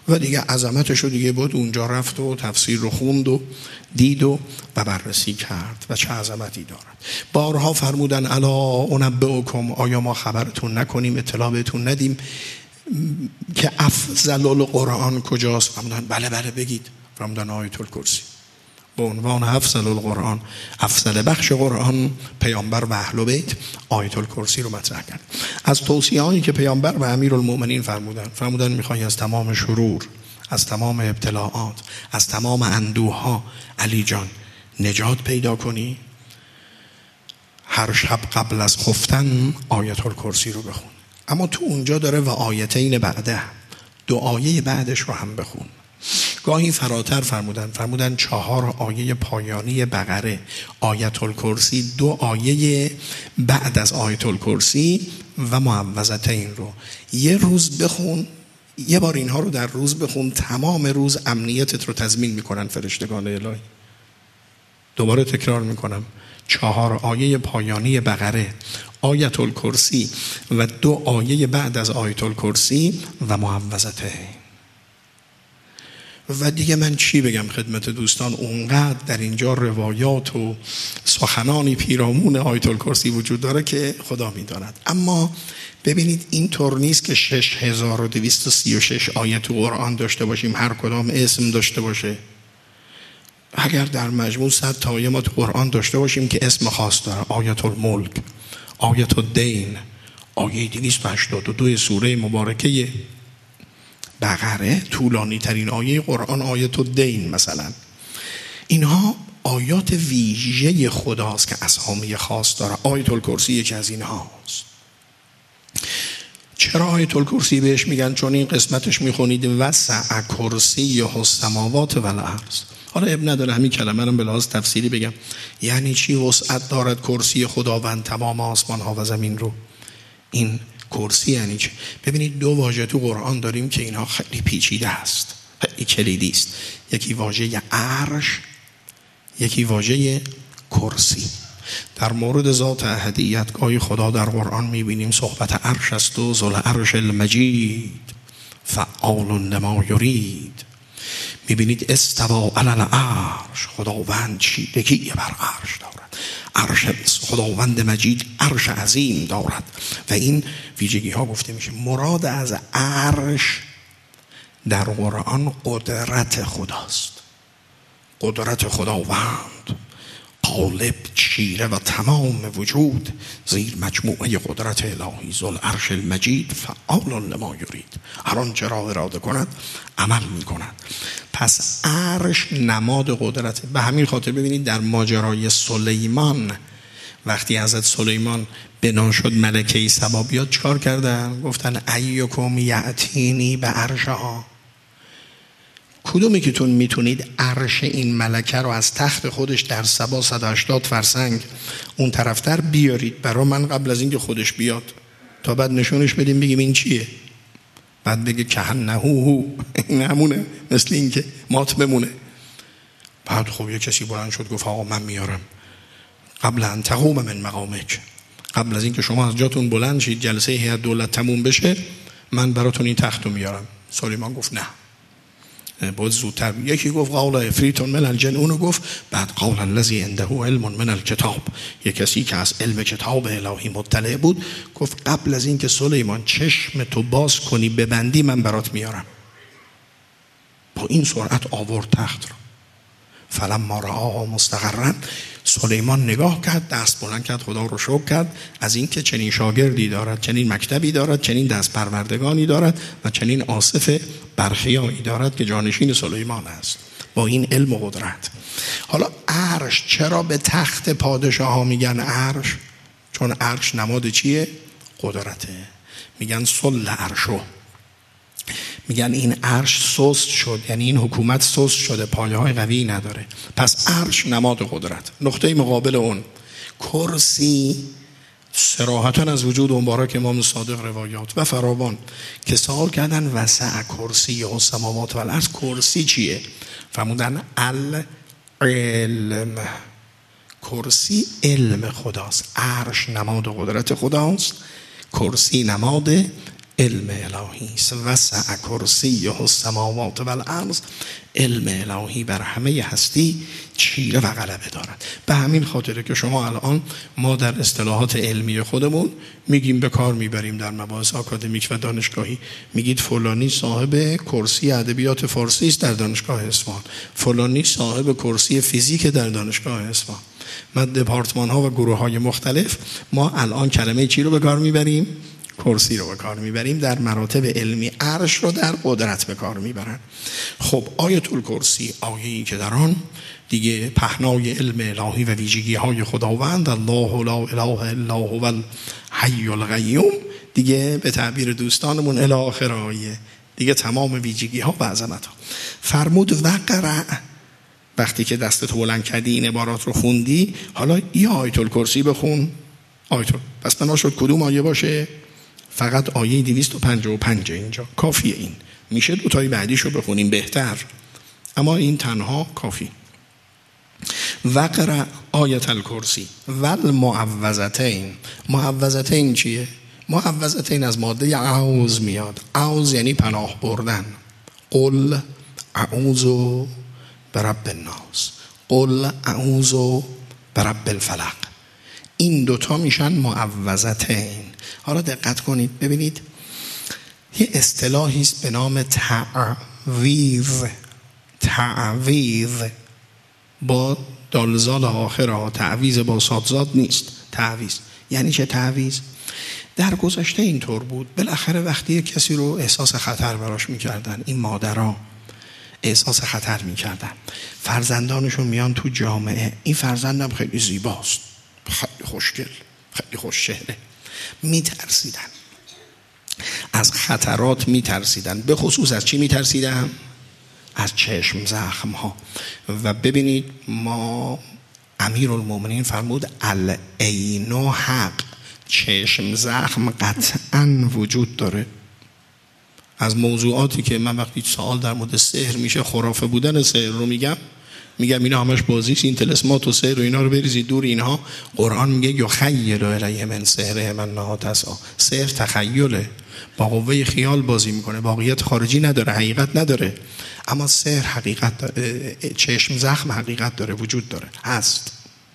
و دیگه عظمتش رو دیگه بود اونجا رفت و تفسیر رو خوند و دید و و بررسی کرد و چه عظمتی دارد. بارها فرمودن الا انبئکم، آیا ما خبرتون نکنیم، اطلاع بهتون ندیم که افضل القرآن کجاست؟ فرمودن بله بله بگید. فرمودن آیت الکرسی. به عنوان افضل القرآن، افضل بخش قرآن، پیامبر و اهل بیت آیت الکرسی رو مطرح کرد. از توصیه‌هایی که پیامبر و امیرالمؤمنین فرمودن، فرمودن میخوای از تمام شرور، از تمام ابتلاعات، از تمام اندوها علی جان نجات پیدا کنی، هر شب قبل از خفتن آیت الکرسی رو بخون. اما تو اونجا داره و آیتین بعده، دو آیه بعدش رو هم بخون. گاهی فراتر فرمودن، فرمودن چهار آیه پایانی بقره، آیت الکرسی، دو آیه بعد از آیت الکرسی و معوذتین رو یه روز بخون. یه بار اینها رو در روز بخون، تمام روز امنیتت رو تضمین میکنن فرشتگان الهی. دوباره تکرار میکنم، چهار آیه پایانی بقره، آیت الکرسی و دو آیه بعد از آیت الکرسی و معوذتین. و دیگه من چی بگم خدمت دوستان، اونقدر در اینجا روایات و سخنانی پیرامون آیت الکرسی وجود داره که خدا می‌داند. اما ببینید این طور نیست که شش هزار و دویست و سی و شش آیه تو قرآن داشته باشیم، هر کدام اسم داشته باشه. اگر در مجموع صد تا آیه ما تو قرآن داشته باشیم که اسم خاص داره، آیت الملک، آیت الدین، آیه دویست و هشتاد و دو سوره مبارکه بقره، طولانی ترین آیه قرآن آیت الدین مثلا، اینها آیات ویژه خداست که اسامی خاص داره. آیت الکرسی یکی از اینهاست. چرا آیت الکرسی بهش میگن؟ چون این قسمتش میخونید وسع کرسی السماوات و الارض. حالا اب نداره همین کلمه رو به لحاظ تفسیری بگم، یعنی چی وسعت دارد کرسی خداوند تمام آسمان ها و زمین رو؟ این کرسی یعنی چه؟ ببینید دو واژه تو قرآن داریم که اینها خیلی پیچیده است، خیلی کلیدی است. یکی واژه عرش، یکی واژه کرسی. در مورد ذات احدیت گاهی خدا در قرآن میبینیم صحبت عرش است و ذل عرش المجید فعال لما یرید. میبینید استوا علی العرش، خداوند چیدگی بر عرش دارد. عرش خداوند مجید عرش عظیم دارد و این ویژگی ها گفته میشه. مراد از عرش در قرآن قدرت خداست، قدرت خداوند غالب، چیره و تمام وجود زیر مجموعه قدرت الهی. ذل عرش المجید فعال لما یرید، هر آنچه را اراده کند عمل می کند. پس عرش نماد قدرت. به همین خاطر ببینید در ماجرای سلیمان، وقتی حضرت سلیمان بنا شد ملکه سبا بیاد، چکار کردن؟ گفتن ایکم یأتینی به عرشها، کدومی که تون میتونید عرش این ملکه رو از تخت خودش در سبا صد و هشتاد فرسنگ اون طرفتر بیارید برای من قبل از اینکه خودش بیاد، تا بعد نشونش بدیم بگیم این چیه. بعد بگه کهنهو، این همونه، مثل این که مات بمونه. بعد خب یه کسی بلند شد گفت آقا من میارم، قبل ان تقوم من مقامک، قبل از اینکه شما از جاتون بلند شید جلسه هیئت دولت تموم بشه من براتون این تخت رو میارم. سلیمان گفت نه، باید زودتر. یکی گفت قال عفریت من الجن، اونو گفت بعد قال الذی عنده علم من الکتاب، یک کسی که از علم کتاب الهی مطلع بود گفت قبل از این که سلیمان چشم تو باز کنی ببندی من برات میارم. با این سرعت آورد تخت رو. فلما رآها مستقرا، سلیمان نگاه کرد، دست بلند کرد، خدا رو شکر کرد از این که چنین شاگردی دارد، چنین مکتبی دارد، چنین دست پروردگانی دارد و چنین آصف برخیایی دارد که جانشین سلیمان است با این علم و قدرت. حالا عرش، چرا به تخت پادشاه ها میگن عرش؟ چون عرش نماد چیه؟ قدرته. میگن صل عرشو، میگن این عرش سست شد، یعنی این حکومت سست شده، پایه های قوی نداره. پس عرش نماد قدرت. نقطه مقابل اون کرسی، صراحتاً از وجود مبارک امام صادق روایات و فراوان که سوال کردن وسع کرسی السماوات و الارض، کرسی چیه؟ فرمودن العلم، کرسی علم خداست. عرش نماد قدرت خداست، کرسی نماد علم الهی است. وسع کرسیه السماوات و الارض، علم الهی بر همه هستی چیره و غلبه دارد. به همین خاطره که شما الان ما در اصطلاحات علمی خودمون میگیم، به کار میبریم در مباحث آکادمیک و دانشگاهی، میگید فلانی صاحب کرسی ادبیات فارسی است در دانشگاه اصفهان، فلانی صاحب کرسی فیزیک در دانشگاه اصفهان. ما دپارتمان ها و گروه های مختلف ما الان کلمه چی رو به کار میبریم؟ کرسی رو به کار میبریم. در مراتب علمی عرش رو در قدرت به کار میبرن. خب آیت الکرسی آیه‌ای که در آن دیگه پهنای علم الهی و ویژگی های خداوند، الله لا اله الا هو الحی القیوم، دیگه به تعبیر دوستانمون الی آخر آیه دیگه تمام ویژگی ها و عظمت ها. فرمود وقرأ، وقتی که دستت بلند کردی این عبارات رو خوندی، حالا یا آیت الکرسی بخون. آیت پس بنا شد کدوم آیه باشه؟ فقط آیه دویست و پنجاه و پنج اینجا کافیه. این میشه دو تای بعدیش رو بخونیم بهتر، اما این تنها کافی. وقرأ آیت الکرسی والمعوذتین. معوذتین چیه؟ معوذتین از ماده اعوذ میاد. اعوذ یعنی پناه بردن. قل اعوذ برب الناس، قل اعوذ برب الفلق. این دوتا میشن معوذتین. حالا دقت کنید ببینید، یه اصطلاحی است به نام تعویذ. تعویذ با دالزال آخر، تعویذ با صادزاد نیست. تعویذ یعنی چه؟ تعویذ در گذشته اینطور بود، بالاخره وقتی کسی رو احساس خطر براش میکردن، این مادرها احساس خطر میکردن، فرزندانشون میان تو جامعه، این فرزندم خیلی زیباست، خیلی خوشگل، خیلی خوش چهره، میترسیدن از خطرات، میترسیدن. به خصوص از چی میترسیدن؟ از چشم زخم ها. و ببینید ما امیرالمومنین فرمود العین حق، چشم زخم قطعا وجود داره. از موضوعاتی که من وقتی سوال در مورد سحر میشه، خرافه بودن سحر رو میگم، میگم اینا همش بازیست، این طلسمات و سحر و اینا رو بریزید دور اینها. قرآن میگه یخیل الیه من سحره من نها تسعی. سحر تخیله، با قوه خیال بازی میکنه، واقعیت خارجی نداره، حقیقت نداره. اما سحر حقیقت داره. چشم زخم حقیقت داره، وجود داره، هست.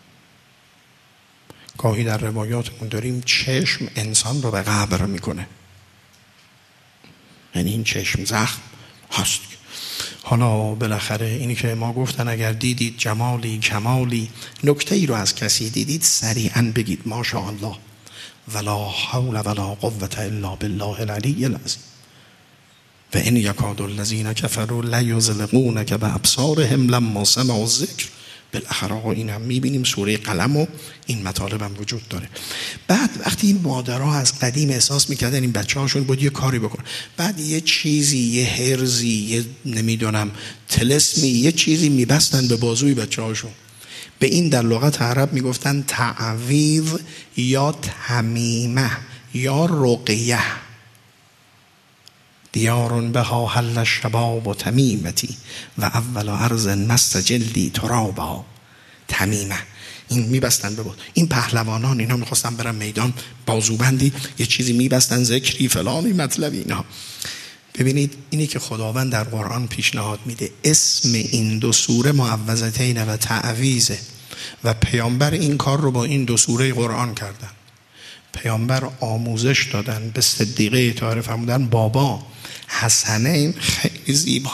گاهی در روایاتمون داریم چشم انسان رو به قبر میکنه، یعنی این چشم زخم هست. حالا بالاخره اینی که ما گفتن اگر دیدید جمالی کمالی، نکته ای رو از کسی دیدید، سریعا بگید ماشاءالله، ولا حول ولا قوة الا بالله العلی العظیم. و ان یکاد الذین کفروا لیزلقونک بابصارهم لما سمعوا الذکر. بالاخره این هم میبینیم سوره قلم و این مطالب هم وجود داره. بعد وقتی این مادرها از قدیم احساس میکردن این بچه هاشون باید یه کاری بکن، بعد یه چیزی، یه هرزی، یه نمیدونم طلسمی، یه چیزی میبستن به بازوی بچه هاشون. به این در لغت عرب میگفتن تعویذ یا تمیمه یا رقیه. دیارون بها حل الشباب و تمیمتی و اول عرض مست جلدی ترابا. تمیمه این میبستن به بود. این پهلوانان اینا میخواستن برن میدان، بازوبندی یه چیزی میبستن، ذکری فلانی مطلب اینا. ببینید اینی که خداوند در قرآن پیشنهاد میده، اسم این دو سوره معوذتین و تعویذه و پیامبر این کار رو با این دو سوره قرآن کردن. پیامبر آموزش دادن به صدیقه طاهره، فرمودن بابا حسنین خیلی زیبا،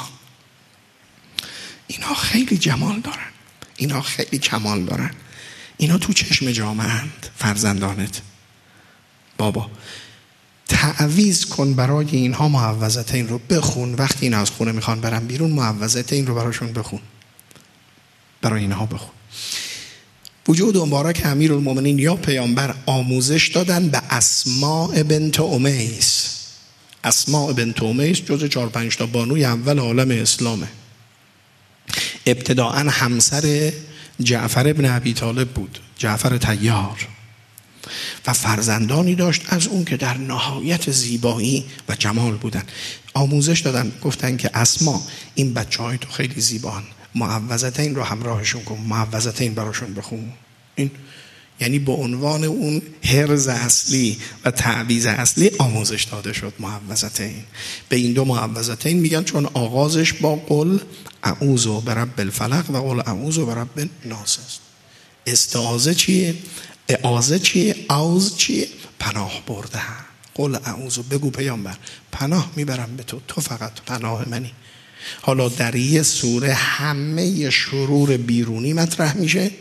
اینا خیلی جمال دارن، اینا خیلی کمال دارن، اینا تو چشم جامعه اند، فرزندانت. بابا تعویذ کن برای اینها، معوذتین رو بخون. وقتی این از خونه میخوان برن بیرون، معوذتین رو براشون بخون، برای اینها بخون. وجود مبارک امیرالمومنین یا پیامبر آموزش دادن به اسماء بنت امیس. اسماء بنت امیس جز چهار پنج تا بانوی اول عالم اسلامه. ابتداعاً همسر جعفر ابن ابی طالب بود، جعفر طیار، و فرزندانی داشت از اون که در نهایت زیبایی و جمال بودن. آموزش دادن، گفتن که اسما این بچه های تو خیلی زیبان، معوذتین رو همراهشون کن، معوذتین براشون بخون. این یعنی به عنوان اون حرز اصلی و تعویض اصلی آموزش داده شد معوذتین. به این دو معوذتین میگن چون آغازش با قل اعوذ برب الفلق و قل اعوذ برب الناس است. استعاذه چیه؟ اعاذه چیه؟ اعوذ چیه؟ پناه بردن. قل اعوذ، بگو پیامبر پناه میبرم به تو، تو فقط پناه منی. حالا در یه سوره همه شرور بیرونی مطرح میشه،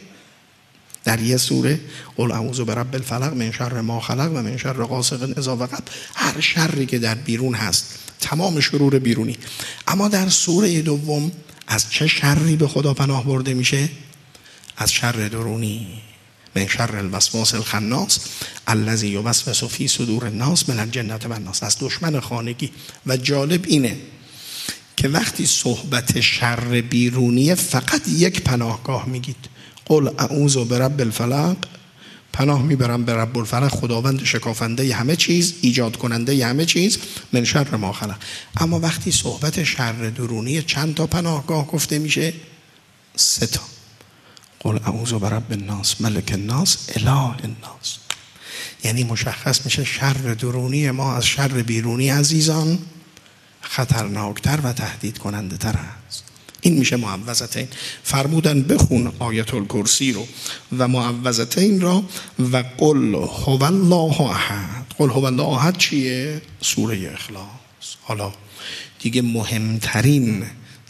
در یه سوره قل اعوذ برب الفلق من شر ما خلق و من شر غاسق اذا وقب، هر شری که در بیرون هست، تمام شرور بیرونی. اما در سوره دوم از چه شری به خدا پناه برده میشه؟ از شر درونی، من شر الوسواس الخناس الذی یوسوس فی صدور الناس من الجنة والناس، از دشمن خانگی. و جالب اینه که وقتی صحبت شر بیرونی فقط یک پناهگاه میگید، قل اعوذ برب الفلق، پناه میبرم به رب الفلق، خداوند شکافنده همه چیز، ایجاد کننده همه چیز، من شر ما خلق. اما وقتی صحبت شر درونی چند تا پناهگاه گفته میشه؟ سه تا. قل اعوذ برب الناس ملک الناس اله الناس. یعنی مشخص میشه شر درونی ما از شر بیرونی عزیزان خطرناکتر و تهدید کننده تر است. این میشه معوذتین. فرمودن بخون آیت الکرسی رو و معوذتین را و قل هو الله احد. قل هو الله احد چیه؟ سوره اخلاص. حالا دیگه مهمترین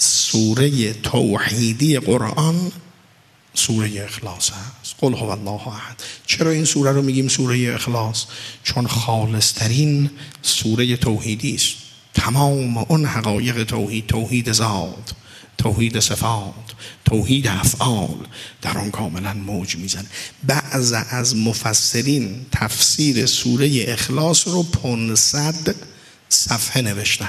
سوره توحیدی قرآن سوره اخلاص هست. قل هو الله احد. چرا این سوره رو میگیم سوره اخلاص؟ چون خالصترین سوره توحیدی است. تمام اون حقایق توحید، توحید ذات، توحید صفات، توحید افعال در آن کاملا موج میزنه. بعض از مفسرین تفسیر سوره اخلاص رو پانصد صفحه نوشتن.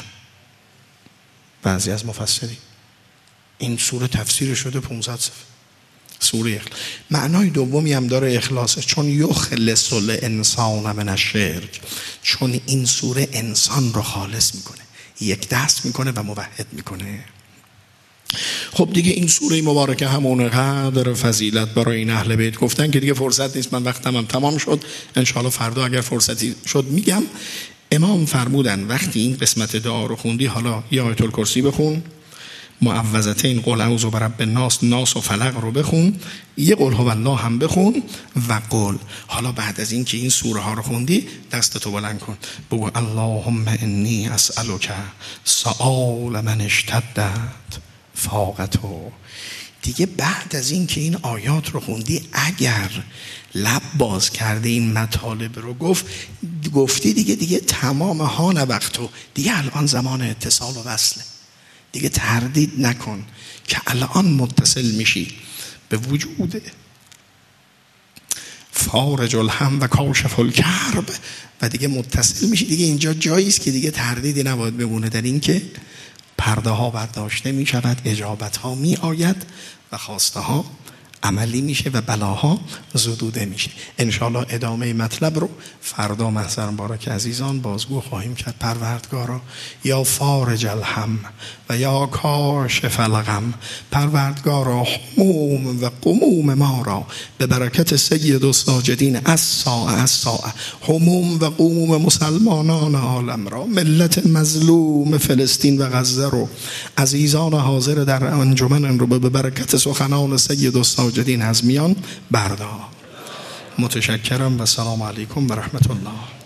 بعضی از مفسرین این سوره تفسیر شده پانصد صفحه. سوره اخلاص معنای دومی هم داره اخلاصه، چون یخلص الانسان من الشرک، چون این سوره انسان رو خالص میکنه، یک دست میکنه و موحد میکنه. خب دیگه این سوره مبارکه همون قدر فضیلت برای این اهل بیت گفتن که دیگه فرصت نیست، من وقتم هم تمام شد، انشاءالله فردا اگر فرصتی شد میگم. امام فرمودن وقتی این قسمت دعا رو خوندی، حالا یا آیت الکرسی بخون، معوذتین قل اعوذ برب الناس، ناس و فلق رو بخون، یه قل هو الله هم بخون و قل. حالا بعد از این که این سوره ها رو خوندی دستتو بلند کن، بگو اللهم انی اسألک سؤال من اشتدت فاقته. دیگه بعد از این که این آیات رو خوندی، اگر لب باز کرده این مطالب رو گفت گفتی دیگه دیگه تمام ها نبختو، دیگه الان زمان اتصال و وصله. دیگه تردید نکن که الان متصل میشی به وجود فارج الهم و کاشف الکرب و دیگه متصل میشی. دیگه اینجا جایی است که دیگه تردیدی نباید بمونه در این که پرده ها برداشته می شود، اجابت ها می آید و خواسته ها عملی میشه و بلاها زدوده میشه. انشالله ادامه مطلب رو فردا محضر مبارک عزیزان بازگو خواهیم کرد. پروردگارا یا فارج الهم و یا کاشف الغم، پروردگارا هموم و غموم ما را به برکت سید الساجدین از ساعه از ساعه، هموم و غموم مسلمانان عالم را، ملت مظلوم فلسطین و غزه رو، عزیزان حاضر در انجمن رو به برکت سخنان سید الساجدین از میان بردار. متشکرم و سلام علیکم و رحمت الله.